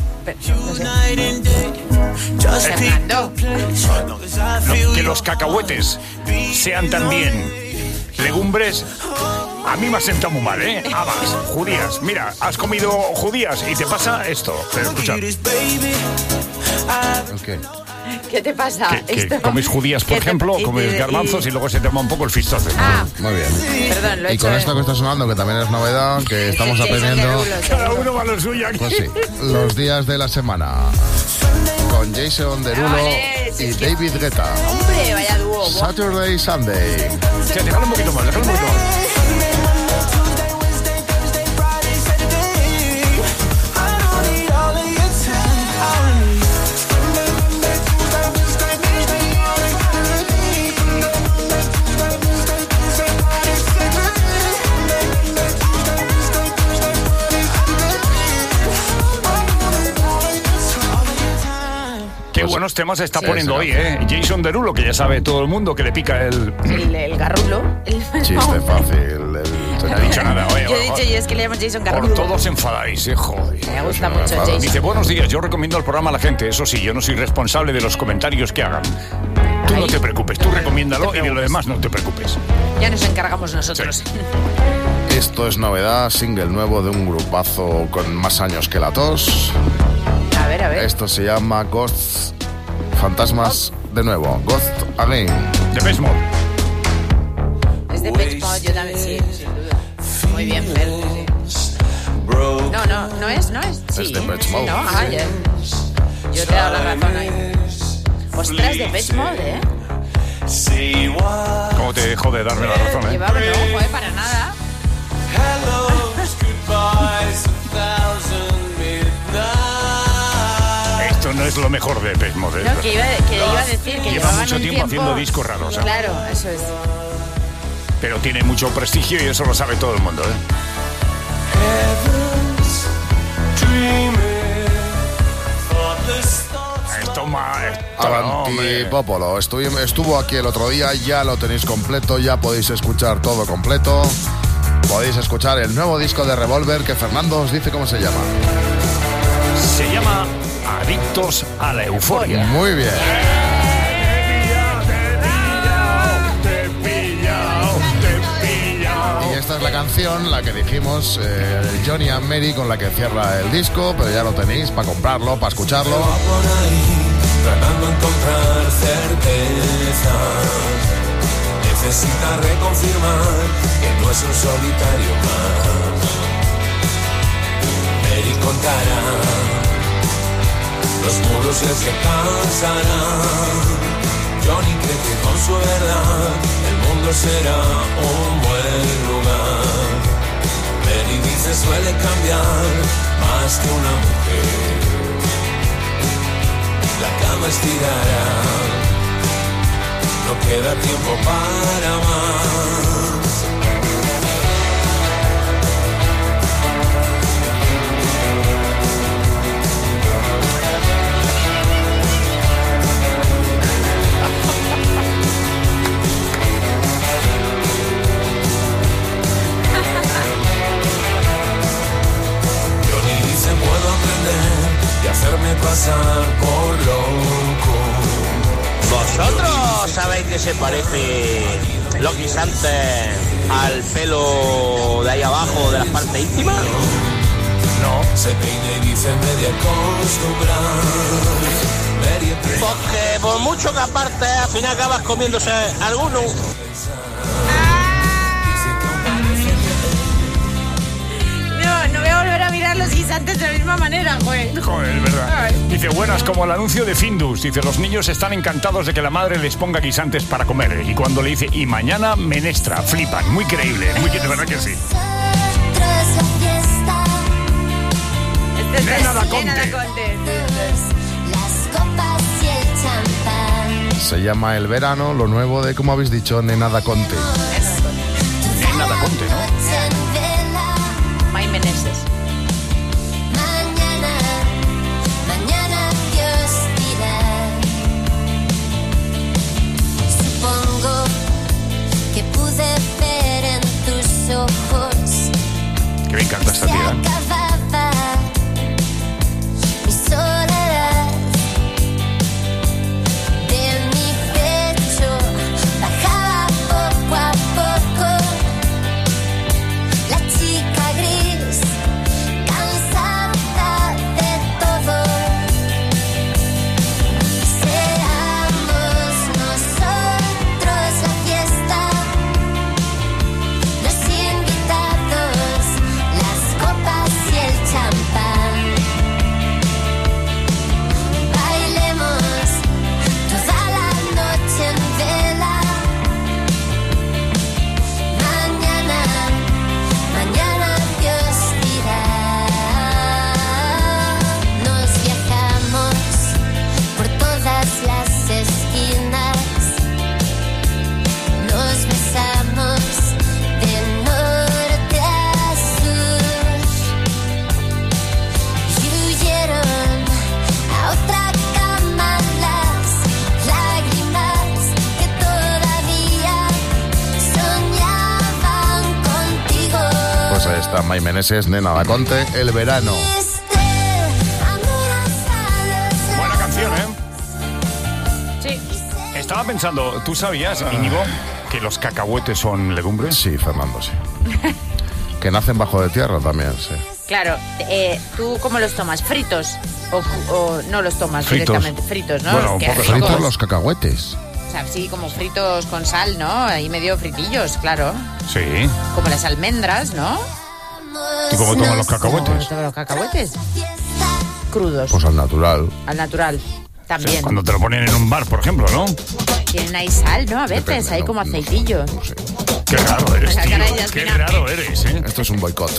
Fernando. No, que los cacahuetes sean también legumbres. A mí me ha sentado muy mal, ¿eh? Habas, judías. Mira, has comido judías y te pasa esto. Pero escucha. Okay. ¿Qué te pasa? Que, que Esto- comes judías, por ¿Qué te- ejemplo, y- comes y- garbanzos y luego se te va un poco el fistote. Ah. Muy bien. Perdón, lo he Y hecho. con esto que está sonando, que también es novedad, que estamos Jason aprendiendo Derulo, Cada uno va a lo suyo aquí. pues sí, los días de la semana. Con Jason Derulo Vale, sí, y es que- David Guetta. Hombre, vaya dúo. guau. Saturday, Sunday. Sí, déjalo un poquito más, déjalo un poquito más. Qué buenos temas está Sí. poniendo hoy, ¿eh? Jason Derulo, que ya sabe todo el mundo que le pica el... El, el garrulo. El- Chiste fácil. el- No ha dicho nada, oye, Yo he oye, dicho, y es que le llamo Jason Por Garrulo. todos enfadáis, eh, joder. Me gusta no me mucho enfado. Jason. Dice, buenos días, yo recomiendo el programa a la gente, eso sí, yo no soy responsable de los comentarios que hagan. Tú no Ay. te preocupes, tú recomiéndalo No te y de lo preocupes. demás no te preocupes. Ya nos encargamos nosotros. Esto es novedad, single nuevo de un grupazo con más años que la tos. A ver, a ver. Esto se llama Ghosts, Fantasmas de nuevo, Ghost Again. De Best Mode. Es de Pet Mode, yo también, sí, sin duda. Muy bien, Fer. sí. No, no, no es, no es. Sí, Es de Depeche sí, Mode. no, ajá, ya. Yo te he dado la razón ahí. Ostras, de Pet Mode, ¿eh? ¿Cómo te dejó de darme la razón, eh? Lleva, no, joder, para nada. Esto no es lo mejor de Best Mode, ¿eh? No, que iba, que iba a decir que Lleva llevaban mucho un tiempo haciendo discos raros, ¿eh? Claro, eso es. Pero tiene mucho prestigio y eso lo sabe todo el mundo, ¿eh? Esto ma- esto no, Avanti hombre. Popolo. Estuvi- Estuvo aquí el otro día, ya lo tenéis completo, ya podéis escuchar todo completo. Podéis escuchar el nuevo disco de Revolver que Fernando os dice cómo se llama. Se llama Adictos a la Euforia. Muy bien. Y esta es la canción, la que dijimos, eh, Johnny and Mary, con la que cierra el disco, pero ya lo tenéis para comprarlo, para escucharlo. Tratando de encontrar certeza, necesita reconfirmar que no es un solitario más. Mary contará los muros les que cansarán. Johnny cree que con su verdad el mundo será un buen lugar. Mary dice suele cambiar más que una mujer. La cama estirará, no queda tiempo para más. Johnny dice puedo aprender y hacerme pasar por loco. ¿Vosotros sabéis que se parece los guisantes al pelo de ahí abajo de las partes íntimas? No. Se peina y dice media acostumbrar. Porque por mucho que aparte, al final acabas comiéndose alguno. No, no voy a volver a mirar los guisantes de la misma manera, güey. Joder, es verdad. Dice, buenas, como el anuncio de Findus. Dice, los niños están encantados de que la madre les ponga guisantes para comer. Y cuando le dice, y mañana menestra, flipan. Muy creíble, muy de verdad que sí. Este es Nena da Nena Conte. da Conte. Se llama El Verano, lo nuevo de, como habéis dicho, Nena da Conte. Nena da Conte, ¿no? May Meneses. Mañana, mañana Dios dirá. Supongo que pude ver en tus ojos Que me encanta esta que tía. acababa mi soledad. De mi pecho bajaba poco a poco la chica gris, cansada de todo. Será está Mai Meneses, Nena Da Conte, El Verano. Buena canción, ¿eh? Sí. Estaba pensando, ¿tú sabías, Íñigo, que los cacahuetes son legumbres? Sí, Fernando, sí. Que nacen bajo de tierra también, sí. Claro, eh, ¿tú cómo los tomas? ¿Fritos? ¿O, o no los tomas Fritos. directamente? Fritos, ¿no? Bueno, un Qué poco ricos. fritos los cacahuetes. O sea, sí, como fritos con sal, ¿no? Ahí medio fritillos, claro. Sí. Como las almendras, ¿no? ¿Y cómo toman los ¿Cómo cacahuetes? toman los cacahuetes? Crudos, Pues al natural. al natural. También. Cuando te lo ponen en un bar, por ejemplo, ¿no? Tienen ahí sal, ¿no? A veces, Depende, ahí no, como no, aceitillo. Qué raro eres, La tío. cara de Qué Yasmina. raro eres, ¿eh? Esto es un boicot.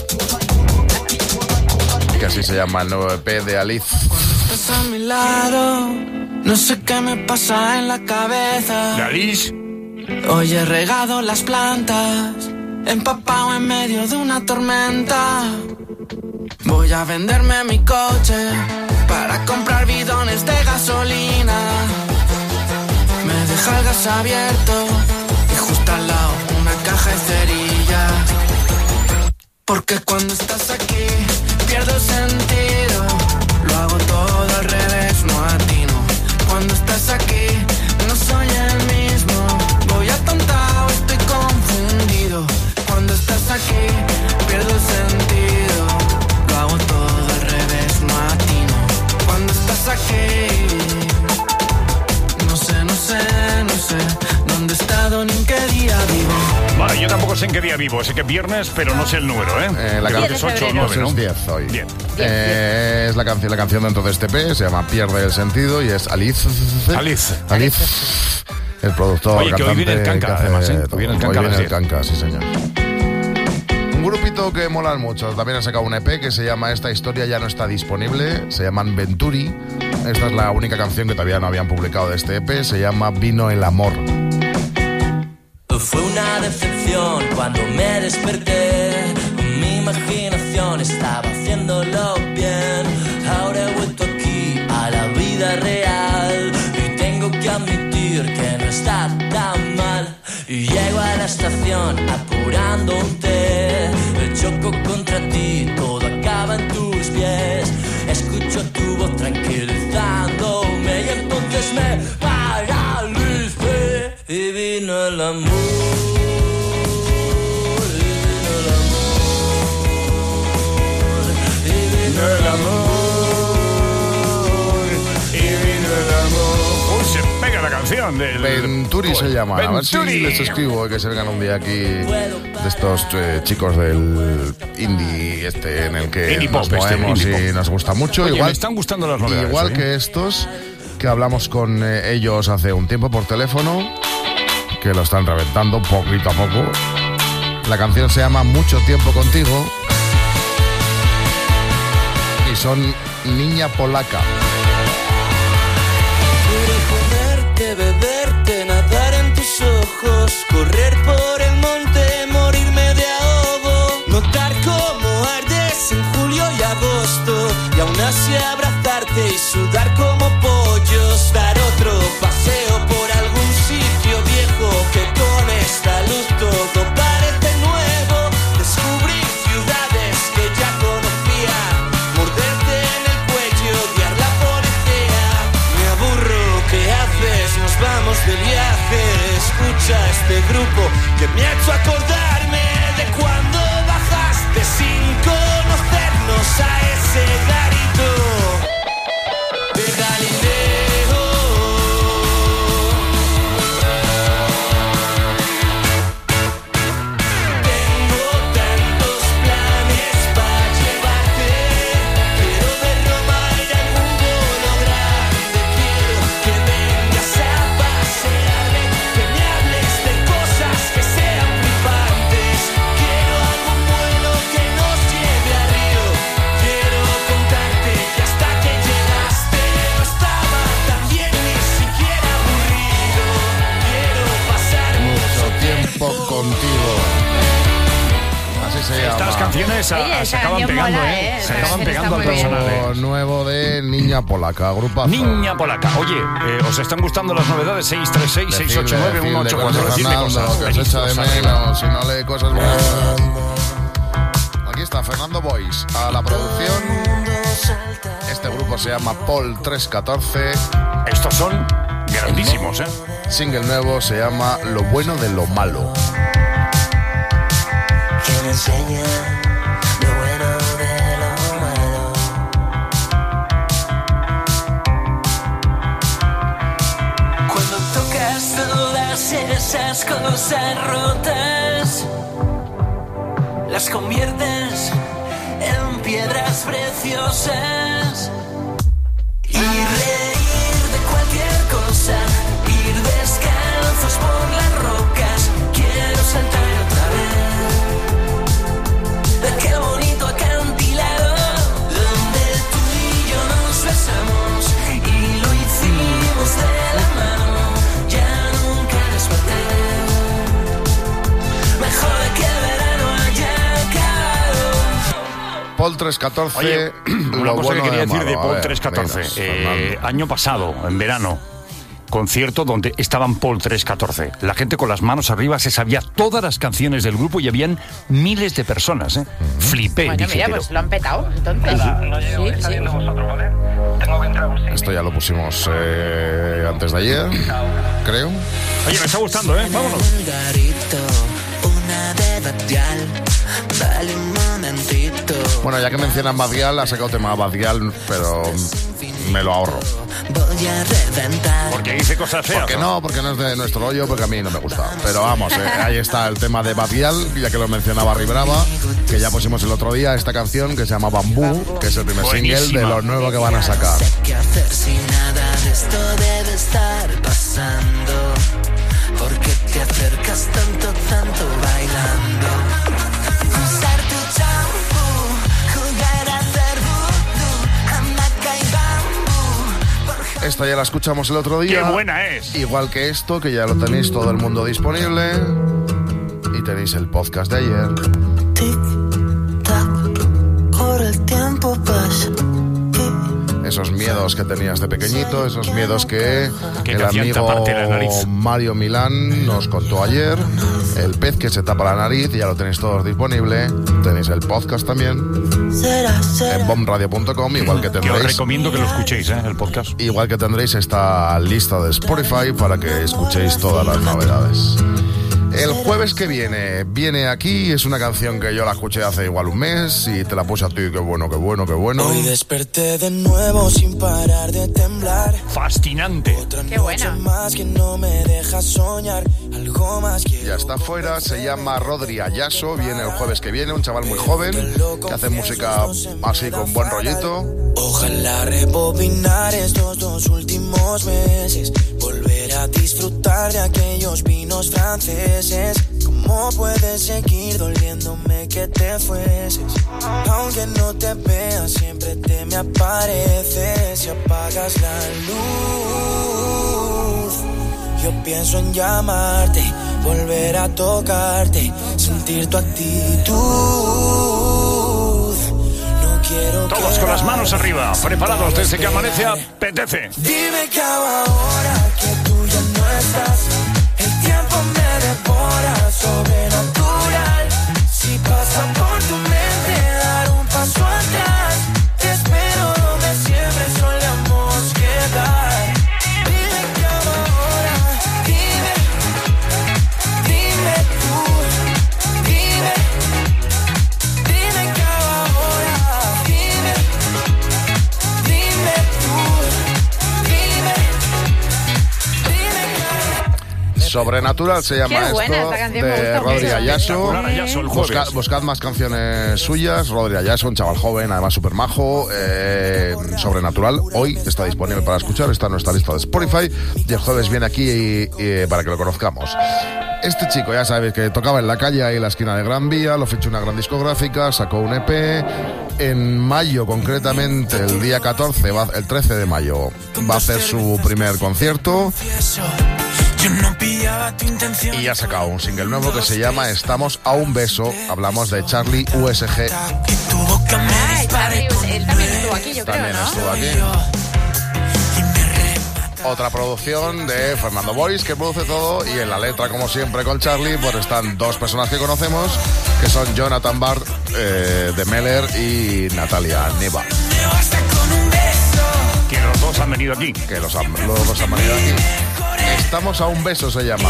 Que así se llama el nuevo E P de Alice. Estás a mi lado, no sé qué me pasa en la cabeza. ¿De Alice? Hoy he regado las plantas, empapado en medio de una tormenta. Voy a venderme mi coche para comprar bidones de gasolina. Me deja el gas abierto y justo al lado una caja de cerillas. Porque cuando estás aquí pierdo sentido, lo hago todo al revés, no atino. Cuando estás aquí no soy el mismo, voy atontado, estoy confundido. Cuando estás aquí pierdo sentido, lo hago todo al revés, no atino. Cuando estás aquí no sé, no sé, no sé dónde he estado ni en qué día vivo. Vale, yo tampoco sé en qué día vivo. Sé que es viernes, pero no sé el número, ¿eh? Eh, la Creo canción que es ocho o nueve, ¿no? es diez hoy. Bien. Eh, es la canción, la canción dentro de este E P, se llama Pierde el sentido y es Alice. Alice. Alice. El productor, Oye, que hoy cantante, viene el Canca, que hace además, ¿eh? todo. Hoy viene el Hoy Canca a viene las el Canca, sí señor. Un grupito que molan mucho. También ha sacado un E P que se llama Esta historia ya no está disponible. Se llaman Venturi. Esta es la única canción que todavía no habían publicado de este E P. Se llama Vino el amor. Fue una decepción cuando me desperté. Mi imaginación estaba haciéndolo bien. Ahora he vuelto aquí a la vida real y tengo que admitir que no está tan mal. Y llego a la estación apurando un té. Choco contra ti, todo acaba en tus pies. Escucho tu voz tranquilizándome y entonces me paralicé. Y vino el amor. El amor, y vino el amor. Uy, se pega la canción del... Venturi se llama. A ver si Venturi. les escribo que se vengan un día aquí de estos eh, chicos del indie este en el que Indie nos pop, este, movemos indie y pop. nos gusta mucho. Oye, igual me están gustando las novedades. Igual ¿eh? que estos que hablamos con eh, ellos hace un tiempo por teléfono, que lo están reventando poquito a poco. La canción se llama Mucho tiempo contigo y son Niña Polaca. Comerte, beberte, nadar en tus ojos, correr por el monte, morirme de ahogo, notar cómo ardes en julio y agosto, y aún así abrazarte y sudar como pollos, dar otro paseo por algún sitio viejo que con esta luz todo parece nuevo, descubrir ciudades que ya conocía, morderte en el cuello, odiar la policía, me aburro, ¿qué haces? Nos vamos de viaje, escucha este grupo que me ha hecho acordarme de cuando bajaste sin conocernos a ese garito de Galileo. Tengo tantos planes para llevarte, quiero ver Roma y algún bolo grande, quiero que vengas a pasearme, que me hables de cosas que sean flipantes, quiero algún vuelo que nos lleve a Río, quiero contarte que hasta que llegaste no estaba tan bien ni siquiera aburrido, quiero pasar Mucho tiempo contigo. Así se llama. Estas canciones a- Oye, se esa acaban canción pegando, mola, ¿eh? ¿eh? Se Esa acaban canción pegando al está muy bien. personal, ¿eh? Lo nuevo de Niña Polaca, grupazo. Niña Polaca. Oye, eh, ¿os están gustando las novedades? seis tres seis, seis ocho nueve, uno ocho cuatro. Decidle cosas. que os Venid echa de todos arriba. menos, si no lee cosas buenas. está Fernando Bois a la producción. Este grupo se llama Paul trescientos catorce. Estos son grandísimos, ¿eh? Single nuevo se llama Lo bueno de lo malo. Que me enseña lo bueno de lo malo. Cuando tocas todas esas cosas rotas, las conviertes en piedras preciosas. Y reír de cualquier cosa, ir descalzos por las rocas. Quiero saltar otra vez de aquel bonito acantilado donde tú y yo nos besamos y lo hicimos de la mano. Ya nunca desperté, mejor de que el verano haya acabado. Paul trescientos catorce. Oye, una lo cosa bueno que quería decir de malo. Paul A ver, trescientos catorce. dinos, Eh, Fernando. año pasado, en verano, concierto donde estaban Paul trescientos catorce. La gente con las manos arriba se sabía todas las canciones del grupo y habían miles de personas, ¿eh? Flipé, Bueno, dije, mira, pero- pues lo han petado, entonces. Sí, sí. Esto ya lo pusimos eh, antes de ayer, creo. Oye, me está gustando, ¿eh? Vámonos. Un garito, una de Batial, dale un momentito. Bueno, ya que mencionan Badial, ha sacado tema Badial, pero me lo ahorro. Voy a reventar. Porque dice cosas feas. Porque no, porque no es de nuestro rollo, porque a mí no me gusta. Pero vamos, eh, ahí está el tema de Badial, ya que lo mencionaba Ribrava, que ya pusimos el otro día esta canción que se llama Bambú, que es el primer single Buenísima. de lo nuevo que van a sacar. ¿Qué hacer si nada de esto debe estar pasando? ¿Por qué te acercas tanto, tanto bailando? Usar tu champú, jugar a hacer vudú, hamaca y bambú. Esta ya la escuchamos el otro día. ¡Qué buena es! Igual que esto, que ya lo tenéis todo el mundo disponible. Y tenéis el podcast de ayer. Corre el tiempo, pasa. Esos miedos que tenías de pequeñito, esos miedos que Que el te hacían amigo taparte la nariz. Mario Milán nos contó ayer. El pez que se tapa la nariz, ya lo tenéis todos disponible. Tenéis el podcast también Será, será. en bomradio punto com, igual que Que os tendréis recomiendo que lo escuchéis, ¿eh? El podcast. igual que tendréis esta lista de Spotify para que escuchéis todas las novedades. El jueves que viene, viene aquí, es una canción que yo la escuché hace igual un mes y te la puse a ti, qué bueno, qué bueno, qué bueno. Hoy desperté de nuevo sin parar de temblar. Fascinante. Otra Qué noche buena. más que no me deja soñar. Algo más que Ya está fuera, se llama Rodri Ayaso, viene el jueves que viene, un chaval muy joven que hace música así con buen rollito. Ojalá rebobinar estos dos últimos meses, volver a disfrutar de aquellos vinos franceses. ¿Cómo puedes seguir doliéndome que te fueses? Aunque no te veas, siempre te me apareces. Si apagas la luz, yo pienso en llamarte, volver a tocarte, sentir tu actitud. No quiero Todos con las manos arriba, preparados desde que amanece, apetece. Dime que hago ahora que tú ya no estás. El tiempo me devora, sobrenatural. Si pasa por tu mente, dar un paso atrás. Te espero donde siempre solemos quedar. Dime que hago ahora, dime, dime tú, dime, dime que hago ahora, dime, dime tú, dime, dime que hago. Sobrenatural se llama Qué buena esto, esta canción, me de gusta Rodri mucho. Ayaso. Espectacular, Ayaso, el jueves. Busca- buscad más canciones suyas. Rodri Ayaso, un chaval joven, además súper majo. Eh, Sobrenatural, hoy está disponible para escuchar, está en nuestra lista de Spotify. Y el jueves viene aquí y- y para que lo conozcamos. Este chico, ya sabéis que tocaba en la calle, ahí en la esquina de Gran Vía, lo fichó una gran discográfica, sacó un E P. En mayo, concretamente, el día catorce, va- el trece de mayo, va a hacer su primer concierto. Yo no pillaba tu intención. Y ha sacado un single nuevo que se llama Estamos a un beso. Hablamos de Charlie U S G. Tu boca me Ay, dispara y Charlie, él también estuvo aquí, yo creo, También ¿no? estuvo aquí. otra producción de Fernando Boris, que produce todo, y en la letra, como siempre, con Charlie, pues están dos personas que conocemos, que son Jonathan Bart eh, de Meller y Natalia Neva. Que los dos han venido aquí. Que los, han, los dos han venido aquí. Estamos a un beso, se llama.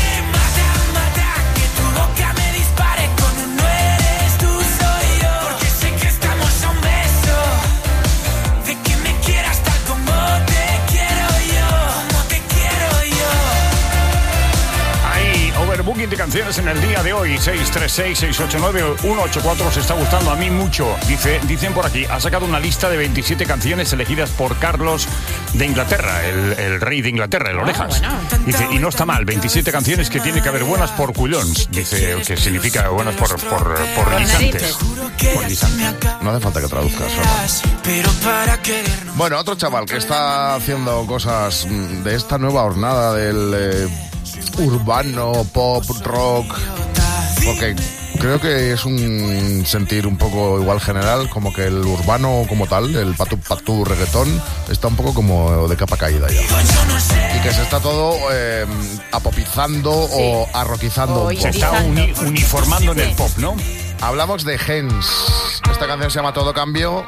Booking de canciones en el día de hoy. Seis tres seis, seis ocho nueve, uno ocho cuatro. Os está gustando a mí mucho. Dice, dicen por aquí, ha sacado una lista de veintisiete canciones elegidas por Carlos de Inglaterra, el, el rey de Inglaterra, el Orejas. Ah, bueno. Dice, y no está mal, veintisiete canciones que tiene que haber buenas por cullons. Dice, que significa buenas por, por, por guisantes. Por guisantes. No hace falta que traduzcas, ¿no? Bueno, otro chaval que está haciendo cosas de esta nueva hornada del... Eh, urbano, pop, rock, porque creo que es un sentir un poco igual general, como que el urbano como tal, el patú patú reggaetón, está un poco como de capa caída ya. Y que se está todo eh, apopizando sí. o arroquizando. Se está uni uniformando en el pop, ¿no? Hablamos de Gens. Esta canción se llama Todo Cambió.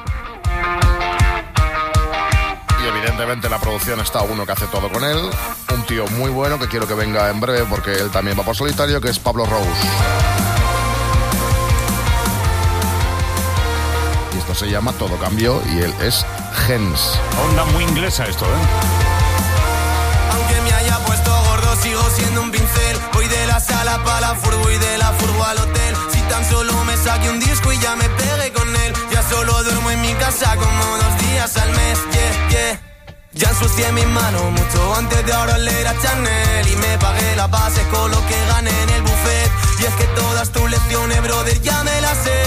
Evidentemente la producción está uno que hace todo con él, un tío muy bueno que quiero que venga en breve porque él también va por solitario, que es Pablo Rose. Y esto se llama Todo Cambió y él es Gens. Onda muy inglesa esto, ¿eh? Aunque me haya puesto gordo sigo siendo un pincel. Voy de la sala pa' la furgo y de la furgo al hotel. Si tan solo me saque un disco y ya me pegué con él. Ya solo duermo en mi casa como dos días al mes, yeah, yeah. Ya ensucié mis manos mucho antes de ahora leer a Chanel. Y me pagué la base con lo que gané en el buffet. Y es que todas tus lecciones, brother, ya me las sé.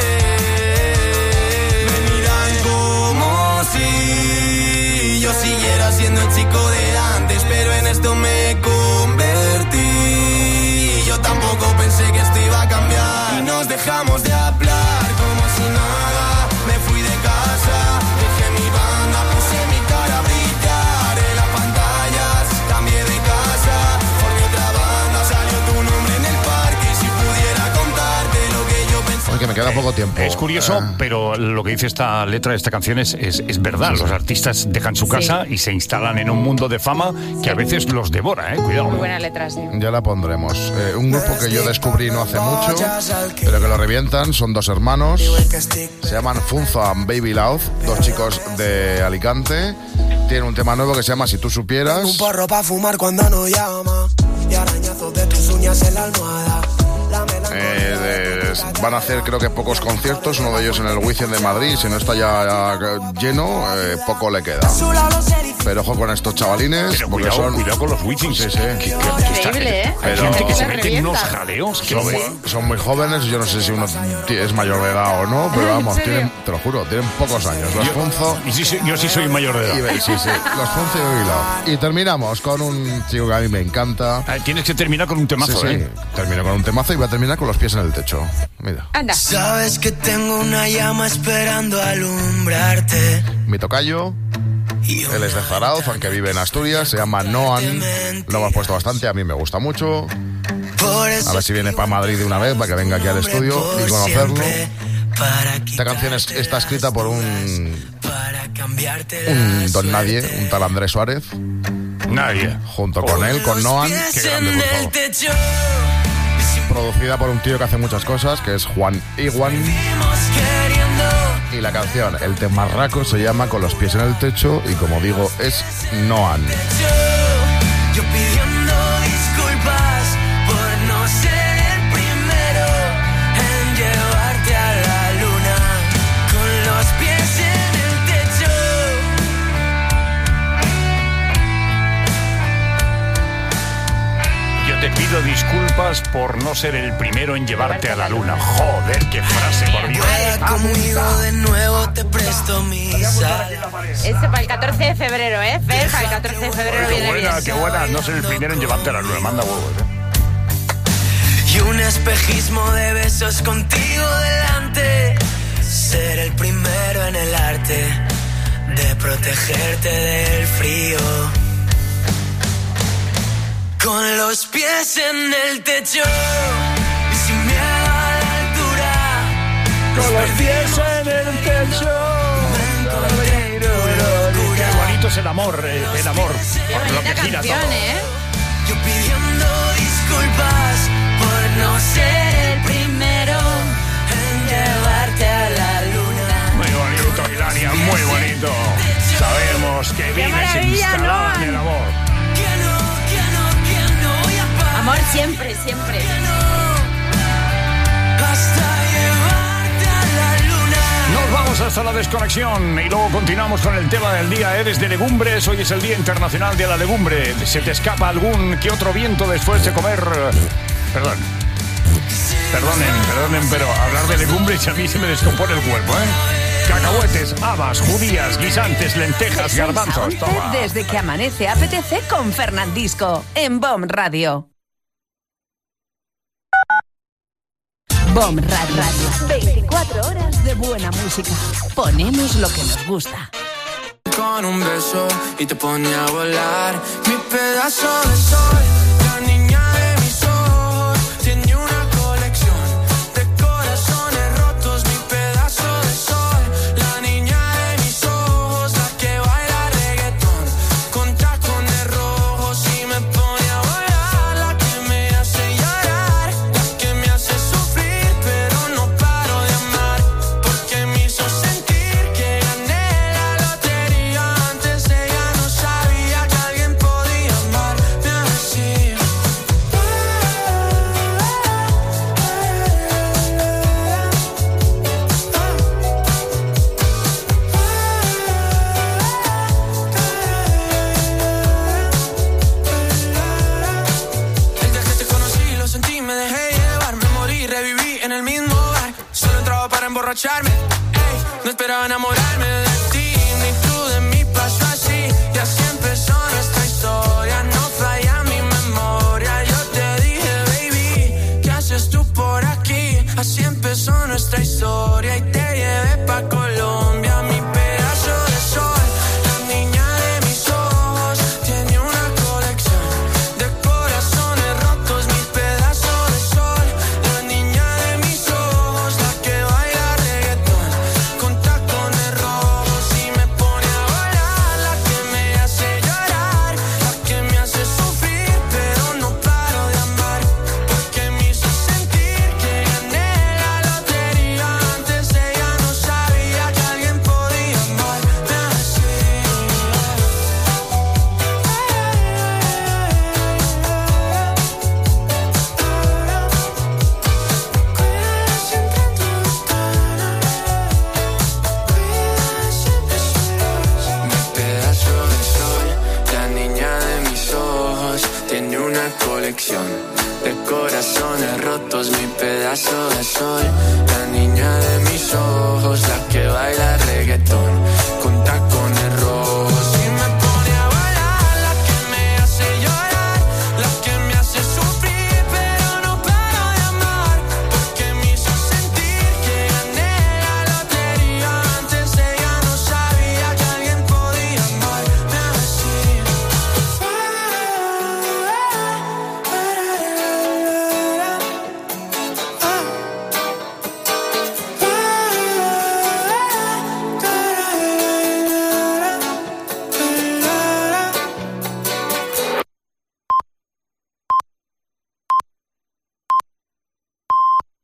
Me miran como si yo siguiera siendo el chico de antes, pero en esto me convertí. Yo tampoco pensé que esto iba a cambiar. Y nos dejamos de hablar como si nada. Me fui de casa, dejé mi banda, puse mi cara a brillar en las pantallas. Cambié de casa, formé otra banda, salió tu nombre en el parque. Y si pudiera contarte lo que yo pensé. Porque me queda poco tiempo. Es curioso, eh. pero lo que dice esta letra de esta canción es, es, es verdad. Los artistas dejan su casa sí. y se instalan en un mundo de fama que a veces los devora, ¿eh? Cuidado. Muy buena letra, sí. Ya la pondremos. Eh, un grupo que yo descubrí no hace mucho, pero que lo revientan, son dos hermanos. Se llaman Funzo and Baby Love, dos chicos de Alicante. Tienen un tema nuevo que se llama Si tú supieras. Un porro pa' fumar cuando no llama. Y arañazos de tus uñas en la almohada. Eh, de, van a hacer creo que pocos conciertos, uno de ellos en el Wizzing de Madrid. Si no está ya, ya lleno, eh, poco le queda. Pero ojo con estos chavalines. Pero porque cuidado, son... cuidado con los Wizzings. Sí, sí. Increíble, ¿eh? Hay gente que se mete en unos jaleos. Son muy, son muy jóvenes. Yo no sé si uno es mayor de edad o no, pero vamos, tienen, te lo juro, tienen pocos años. Los Funzo. Y sí, sí, yo sí soy mayor de edad. Y, sí, sí. Los Funzo y Baby Love. Y terminamos con un chico que a mí me encanta. Ah, tienes que terminar con un temazo, sí, sí. ¿eh? Termino con un temazo y voy a terminar con los pies en el techo. Mira. Anda. Sabes que tengo una llama esperando alumbrarte. Mi tocayo. Él es de Zarauz, aunque vive en Asturias. Se llama Noan. Lo hemos puesto bastante, a mí me gusta mucho. A ver si viene para Madrid de una vez, para que venga aquí al estudio y conocerlo. Esta canción es, está escrita por un, un don nadie, un tal Andrés Suárez. Nadie. Junto con él, con Noan. Qué grande, por favor. Producida por un tío que hace muchas cosas, que es Juan Iguan. Y la canción, el temarraco, se llama Con los pies en el techo y, como digo, es Noan. Yo pidiendo disculpas por no ser el primero en llevarte a la luna con los pies en el techo. Yo te pido disculpas por no ser el primero en llevarte a la luna. Joder, qué frase, por Dios. Baila conmigo de nuevo, te presto mi sal. Este para el catorce de febrero, ¿eh? Fer, para el catorce de febrero Qué viene buena, bien. qué buena. No ser el primero en llevarte a la luna. Manda huevos, ¿eh? Y un espejismo de besos contigo delante. Ser el primero en el arte de protegerte del frío. Con los pies en el techo y sin miedo a la altura. Con los pies en el techo. Qué bonito es el amor, eh, el amor. Por lo que gira todo. ¿eh? Yo pidiendo disculpas por no ser el primero en llevarte a la luna. Muy bonito, Hilaria, muy bonito. Sabemos que vives instalada en el amor. Amor siempre, siempre. Nos vamos hasta la desconexión y luego continuamos con el tema del día. Eres de legumbres, hoy es el Día Internacional de la Legumbre. ¿Se te escapa algún que otro viento después de comer? Perdón. Perdonen, perdonen, pero hablar de legumbres a mí se me descompone el cuerpo, ¿eh? Cacahuetes, habas, judías, guisantes, lentejas, garbanzos, toma. Desde que amanece apetece con Fernandisco en B O M Radio. B O M Radio. veinticuatro horas de buena música. Ponemos lo que nos gusta. Con un beso y te ponía a volar. Mi pedazo de sol, la niña de mis ojos, tiene una colección de corazones rotos. Mi pedazo de sol, la niña de mis ojos, la que baila reggaetón con tacones rojos y me pone a volar. La que me hace llorar, la que me hace sufrir, pero no paro de amar, porque me hizo sentir que gané la lotería. Antes ella no sabía que alguien podía amarme así. El día que te conocí lo sentí, me dejé llevar, me morí, reviví en el mismo bar. Solo entraba para emborracharme, ey, no esperaba enamorarme de ti, ni tú de mí, pasó así. Y así empezó nuestra historia, no falla mi memoria. Yo te dije, baby, ¿qué haces tú por aquí? Así empezó nuestra historia y te llevé pa' Colombia. Mi pedazo de sol, la niña de mis ojos, tiene una colección de corazones rotos. Mi pedazo de sol, la niña de mis ojos, la que baila reggaetón con tacones rojos y me pone a volar. La que me hace llorar, la que me hace sufrir, pero no paro de amar, porque me hizo sentir que gané la lotería. Antes ella no sabía que alguien podía amarme así. Mi pedazo de sol, la niña de mis ojos, tiene una colección de corazones rotos. Mi pedazo de sol, la niña de mis ojos, la que baila reggaetón